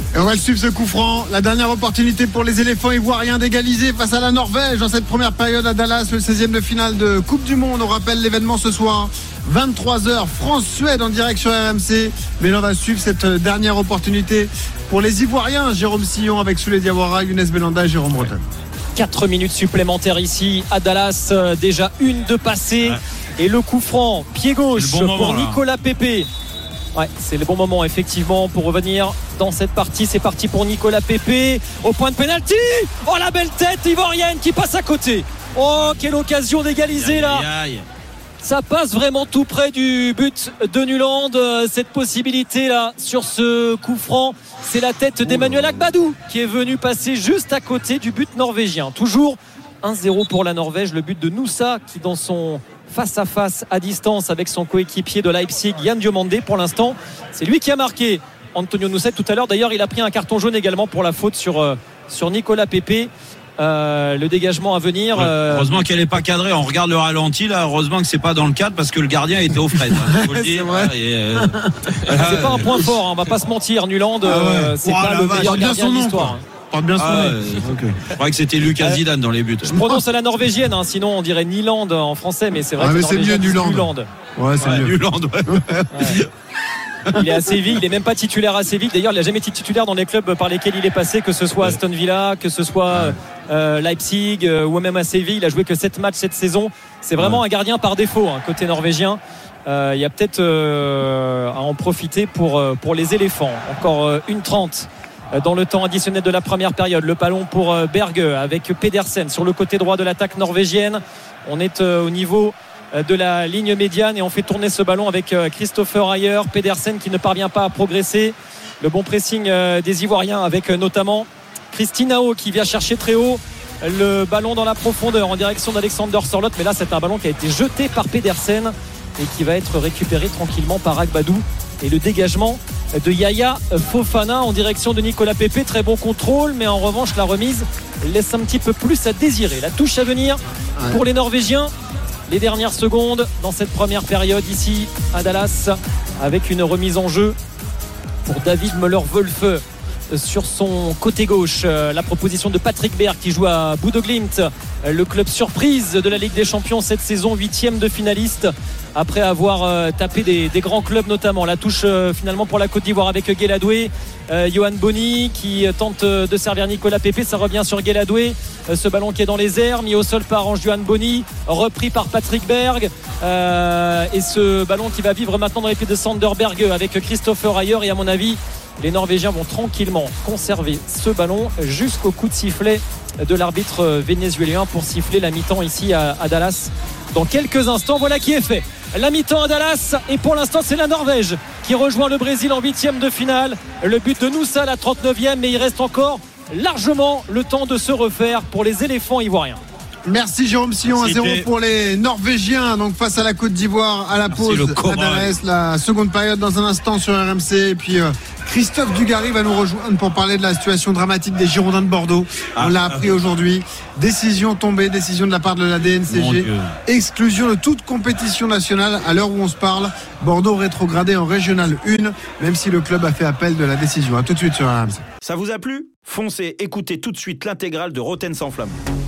Et on va le suivre ce coup franc. La dernière opportunité pour les éléphants ivoiriens d'égaliser face à la Norvège dans cette première période à Dallas, le seizième de finale de Coupe du Monde. On rappelle l'événement ce soir, vingt-trois heures, France-Suède en direct sur R M C. Mais là, on va suivre cette dernière opportunité pour les Ivoiriens. Jérôme Sillon avec Souley Diawara, Younes Belanda et Jérôme Breton. quatre minutes supplémentaires ici à Dallas. Déjà une de passée. Ouais. Et le coup franc, pied gauche bon pour moment, Nicolas Pepe. Ouais, c'est le bon moment effectivement pour revenir dans cette partie. C'est parti pour Nicolas Pepe au point de pénalty. Oh, la belle tête ivoirienne qui passe à côté. Oh, quelle occasion d'égaliser là. Aïe, aïe. Ça passe vraiment tout près du but de Nuland. Cette possibilité là sur ce coup franc, c'est la tête d'Emmanuel Agbadou qui est venu passer juste à côté du but norvégien. Toujours un zéro pour la Norvège. Le but de Noussa qui dans son face à face à distance avec son coéquipier de Leipzig, Yann Diomandé, pour l'instant c'est lui qui a marqué. Antonio Noussa tout à l'heure, d'ailleurs il a pris un carton jaune également pour la faute sur, euh, sur Nicolas Pepe. Euh, le dégagement à venir. Ouais, euh... heureusement qu'elle n'est pas cadrée. On regarde le ralenti là. Heureusement que c'est pas dans le cadre parce que le gardien était aux fraises. Hein, faut le dire. Et euh... c'est pas un point fort. Hein, on va pas se mentir. Nuland, ah ouais. euh, c'est oh, pas le meilleur gardien de l'histoire. Porte bien son ah, euh, okay. Je croyais que c'était Lucas Zidane dans les buts. Je prononce à la norvégienne, hein, sinon on dirait Nyland en français, mais c'est vrai ah, que mais c'est mieux Nuland. Ouais, c'est ouais, mieux. Nuland, ouais. Ouais. Il est à Séville, il est même pas titulaire à Séville. D'ailleurs, il n'a jamais été titulaire dans les clubs par lesquels il est passé, que ce soit Aston Villa, que ce soit euh, Leipzig euh, ou même à Séville. Il a joué que sept matchs cette saison. C'est vraiment ouais. un gardien par défaut, hein, côté norvégien. Euh, il y a peut-être euh, à en profiter pour, pour les éléphants. Encore euh, une trente dans le temps additionnel de la première période. Le ballon pour euh, Berge avec Pedersen sur le côté droit de l'attaque norvégienne. On est euh, au niveau de la ligne médiane et on fait tourner ce ballon avec Christopher Ayer. Pedersen qui ne parvient pas à progresser. Le bon pressing des Ivoiriens avec notamment Christinao qui vient chercher très haut le ballon dans la profondeur en direction d'Alexander Sorloth, mais là c'est un ballon qui a été jeté par Pedersen et qui va être récupéré tranquillement par Agbadou. Et le dégagement de Yaya Fofana en direction de Nicolas Pepe, très bon contrôle, mais en revanche la remise laisse un petit peu plus à désirer. La touche à venir pour les Norvégiens. Les dernières secondes dans cette première période ici à Dallas avec une remise en jeu pour David Müller-Wölfe sur son côté gauche. La proposition de Patrick Berg qui joue à Bodo Glimt, le club surprise de la Ligue des Champions cette saison, huitième de finaliste après avoir tapé des, des grands clubs notamment. La touche finalement pour la Côte d'Ivoire avec Guéladoué, euh, Johan Boni qui tente de servir Nicolas Pepe, ça revient sur Guéladoué, ce ballon qui est dans les airs, mis au sol par Johan Boni, repris par Patrick Berg, euh, et ce ballon qui va vivre maintenant dans les pieds de Sander Berge avec Christopher Ayer. Et à mon avis les Norvégiens vont tranquillement conserver ce ballon jusqu'au coup de sifflet de l'arbitre vénézuélien pour siffler la mi-temps ici à, à Dallas dans quelques instants. Voilà qui est fait, la mi-temps à Dallas, et pour l'instant c'est la Norvège qui rejoint le Brésil en huitième de finale. Le but de Noussa, la trente-neuvième, mais il reste encore largement le temps de se refaire pour les éléphants ivoiriens. Merci Jérôme Sillon. Un zéro pour les Norvégiens donc face à la Côte d'Ivoire à la pause à Dallas. La seconde période dans un instant sur R M C. Et puis euh, Christophe Dugarry va nous rejoindre pour parler de la situation dramatique des Girondins de Bordeaux. Ah, On l'a appris ah, aujourd'hui. Décision tombée, décision de la part de la D N C G. Exclusion de toute compétition nationale à l'heure où on se parle. Bordeaux rétrogradé en Régional un, même si le club a fait appel de la décision. A tout de suite sur R M C. Ça vous a plu ? Foncez, écoutez tout de suite l'intégrale de Rotten sans flamme.